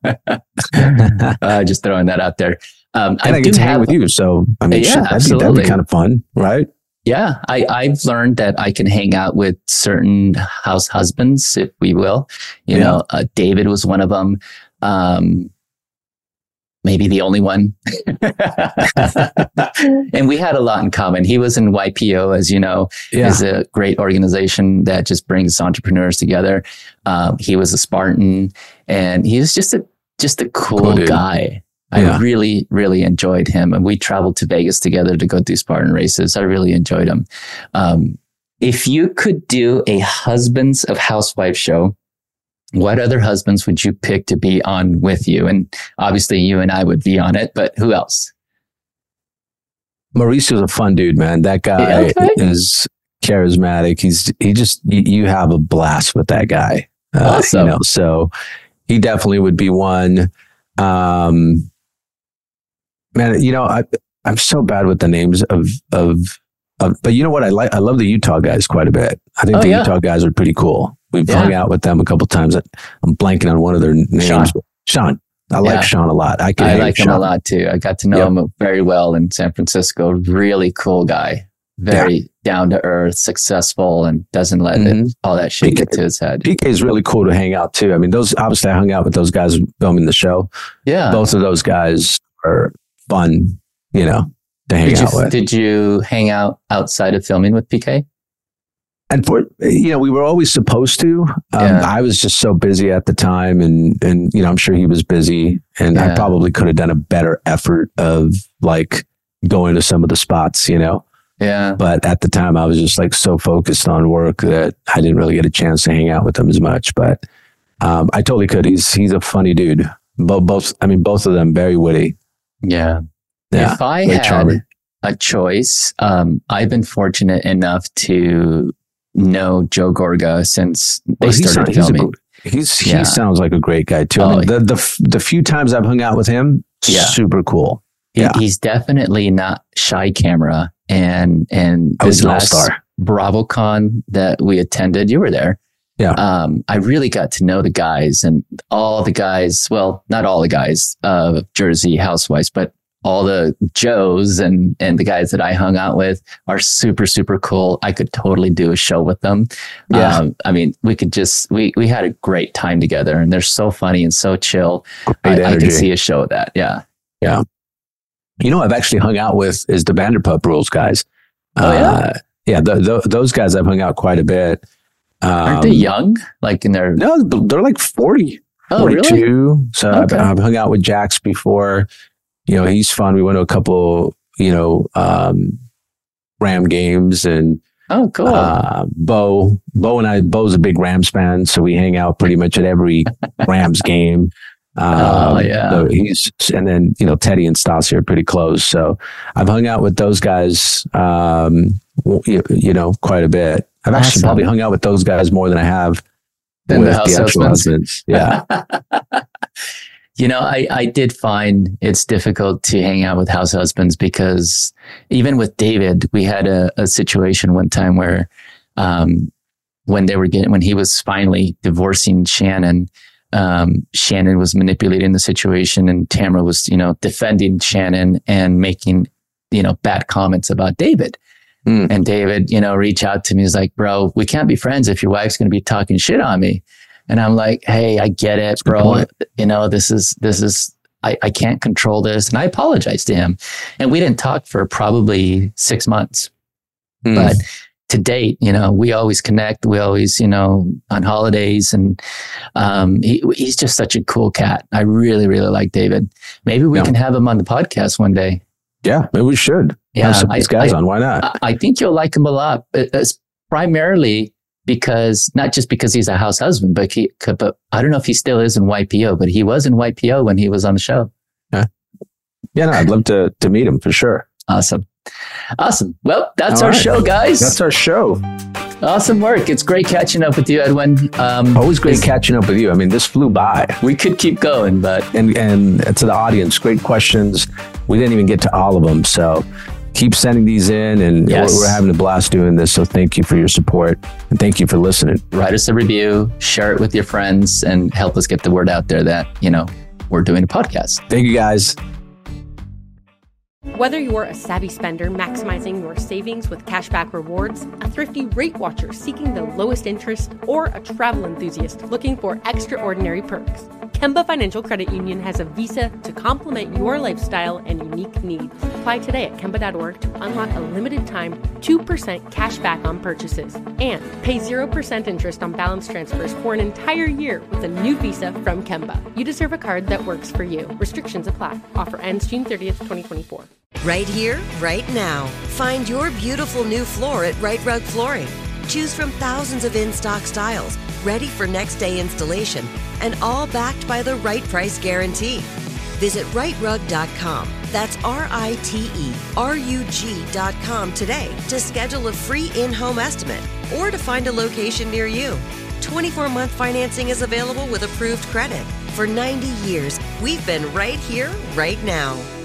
uh, just throwing that out there. Um, and I, I get to hang with you. So, I mean, yeah, shit, that'd, absolutely. be, that'd be kind of fun, right? Yeah, I, I've learned that I can hang out with certain house husbands, if we will. You yeah. know, uh, David was one of them. Um, maybe the only one. And we had a lot in common. He was in Y P O, as you know, yeah. is a great organization that just brings entrepreneurs together. Um, he was a Spartan, and he was just a just a cool, cool guy. I yeah. really, really enjoyed him. And we traveled to Vegas together to go do Spartan races. I really enjoyed him. Um, if you could do a Husbands of Housewives show, what other husbands would you pick to be on with you? And obviously you and I would be on it, but who else? Mauricio's a fun dude, man. That guy okay. is charismatic. He's, he just, you, you have a blast with that guy. Uh, awesome. You know, so he definitely would be one. Um, Man, you know, I, I'm so bad with the names of, of, of, but you know what? I like, I love the Utah guys quite a bit. I think oh, the yeah. Utah guys are pretty cool. We've yeah. hung out with them a couple times. I'm blanking on one of their names. Sean. Sean. I like yeah. Sean a lot. I, can I like Sean. him a lot too. I got to know yep. him very well in San Francisco. Really cool guy. Very yeah. down to earth, successful, and doesn't let mm-hmm. it, all that shit P K, get to his head. P K is really cool to hang out too. I mean, those obviously I hung out with those guys filming the show. Yeah. Both of those guys are fun, you know, to hang did out you, with. Did you hang out outside of filming with P K? And for, you know, we were always supposed to. Um, yeah. I was just so busy at the time, and and you know, I'm sure he was busy, and yeah. I probably could have done a better effort of like going to some of the spots, you know. Yeah. But at the time, I was just like so focused on work that I didn't really get a chance to hang out with him as much. But um, I totally could. He's he's a funny dude. Both both. I mean, both of them very witty. Yeah. Yeah. If I had charming. a choice, um, I've been fortunate enough to know Joe Gorga since they well, started he's, filming. He's, a, he's yeah. he sounds like a great guy too. Oh, I mean, the the the few times I've hung out with him, yeah. super cool. Yeah, he, he's definitely not shy camera. And and this last BravoCon that we attended, you were there. Yeah. Um, I really got to know the guys and all the guys. Well, not all the guys of uh, Jersey Housewives, but all the Joes and, and the guys that I hung out with are super, super cool. I could totally do a show with them. Yeah. Um, I mean, we could just, we, we had a great time together, and they're so funny and so chill. I, I can see a show of that. Yeah. Yeah. You know, I've actually hung out with is the Vanderpump Rules guys. Oh, yeah. Uh, yeah. The, the, those guys I've hung out quite a bit. Um, Aren't they young? Like in their, no, they're like forty, oh, forty-two. Really? So okay. I've, I've hung out with Jax before. You know, he's fun. We went to a couple, you know, um, Ram games, and oh, cool. Uh, Bo, Bo and I, Bo's a big Rams fan, so we hang out pretty much at every Rams game. Um, oh yeah. So he's, and then you know Teddy and Stassi are pretty close, so I've hung out with those guys, um, you, you know, quite a bit. I've actually awesome. probably hung out with those guys more than I have than with the, house the actual husbands. husbands. Yeah. You know, I, I did find it's difficult to hang out with house husbands because even with David, we had a, a situation one time where um, when they were getting, when he was finally divorcing Shannon, um, Shannon was manipulating the situation, and Tamra was, you know, defending Shannon and making, you know, bad comments about David. Mm. And David, you know, reached out to me. He's like, bro, we can't be friends if your wife's going to be talking shit on me. And I'm like, hey, I get it, bro. You know, this is, this is, I, I can't control this. And I apologized to him. And we didn't talk for probably six months. Mm. But to date, you know, we always connect. We always, you know, on holidays. And um, he, he's just such a cool cat. I really, really like David. Maybe we yeah. can have him on the podcast one day. Yeah, maybe we should. Yeah, have some of these guys I, on. Why not? I, I think you'll like him a lot. It's primarily because not just because he's a house husband, but he could, but I don't know if he still is in Y P O, but he was in Y P O when he was on the show. Yeah. Yeah, no, I'd love to, to meet him for sure. Awesome. Awesome. Well, that's All our right. show, guys. That's our show. Awesome work. It's great catching up with you, Edwin. Um, Always great catching up with you. I mean, this flew by. We could keep going, but. And, and to the audience, great questions. We didn't even get to all of them. So keep sending these in, and yes. we're, we're having a blast doing this. So thank you for your support, and thank you for listening. Write us a review, share it with your friends, and help us get the word out there that, you know, we're doing a podcast. Thank you, guys. Whether you're a savvy spender maximizing your savings with cashback rewards, a thrifty rate watcher seeking the lowest interest, or a travel enthusiast looking for extraordinary perks, Kemba Financial Credit Union has a visa to complement your lifestyle and unique needs. Apply today at Kemba dot org to unlock a limited time two percent cash back on purchases and pay zero percent interest on balance transfers for an entire year with a new visa from Kemba. You deserve a card that works for you. Restrictions apply. Offer ends June thirtieth, twenty twenty-four. Right here, right now. Find your beautiful new floor at Right Rug Flooring. Choose from thousands of in-stock styles, ready for next day installation, and all backed by the right price guarantee. Visit right rug dot com. That's R I T E R U G dot com today to schedule a free in-home estimate or to find a location near you. twenty-four month financing is available with approved credit. For ninety years, we've been right here, right now.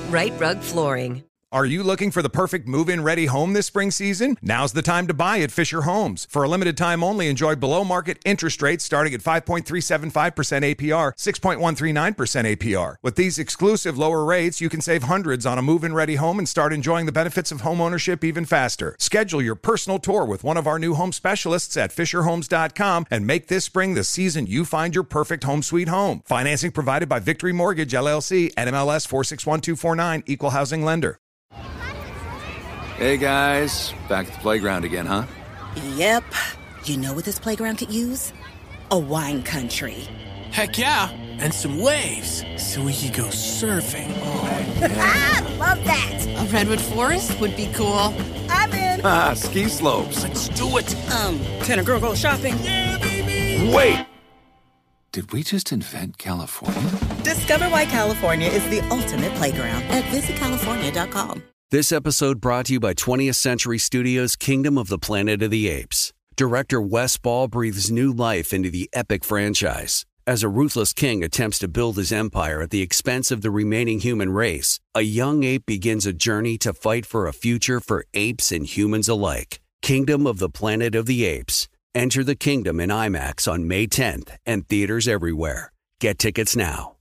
Right Rug Flooring. Are you looking for the perfect move-in ready home this spring season? Now's the time to buy at Fisher Homes. For a limited time only, enjoy below-market interest rates starting at five point three seven five percent A P R, six point one three nine percent A P R. With these exclusive lower rates, you can save hundreds on a move-in ready home and start enjoying the benefits of home ownership even faster. Schedule your personal tour with one of our new home specialists at fisher homes dot com and make this spring the season you find your perfect home sweet home. Financing provided by Victory Mortgage, L L C, N M L S four six one two four nine, Equal Housing Lender. Hey guys, back at the playground again, huh? Yep. You know what this playground could use? A wine country. Heck yeah, and some waves so we could go surfing. Oh, yeah. Ah, love that. A redwood forest would be cool. I'm in. Ah, ski slopes. Let's do it. Um, can a girl go shopping? Yeah, baby. Wait. Did we just invent California? Discover why California is the ultimate playground at visit california dot com. This episode brought to you by twentieth Century Studios' Kingdom of the Planet of the Apes. Director Wes Ball breathes new life into the epic franchise. As a ruthless king attempts to build his empire at the expense of the remaining human race, a young ape begins a journey to fight for a future for apes and humans alike. Kingdom of the Planet of the Apes. Enter the kingdom in IMAX on May tenth and theaters everywhere. Get tickets now.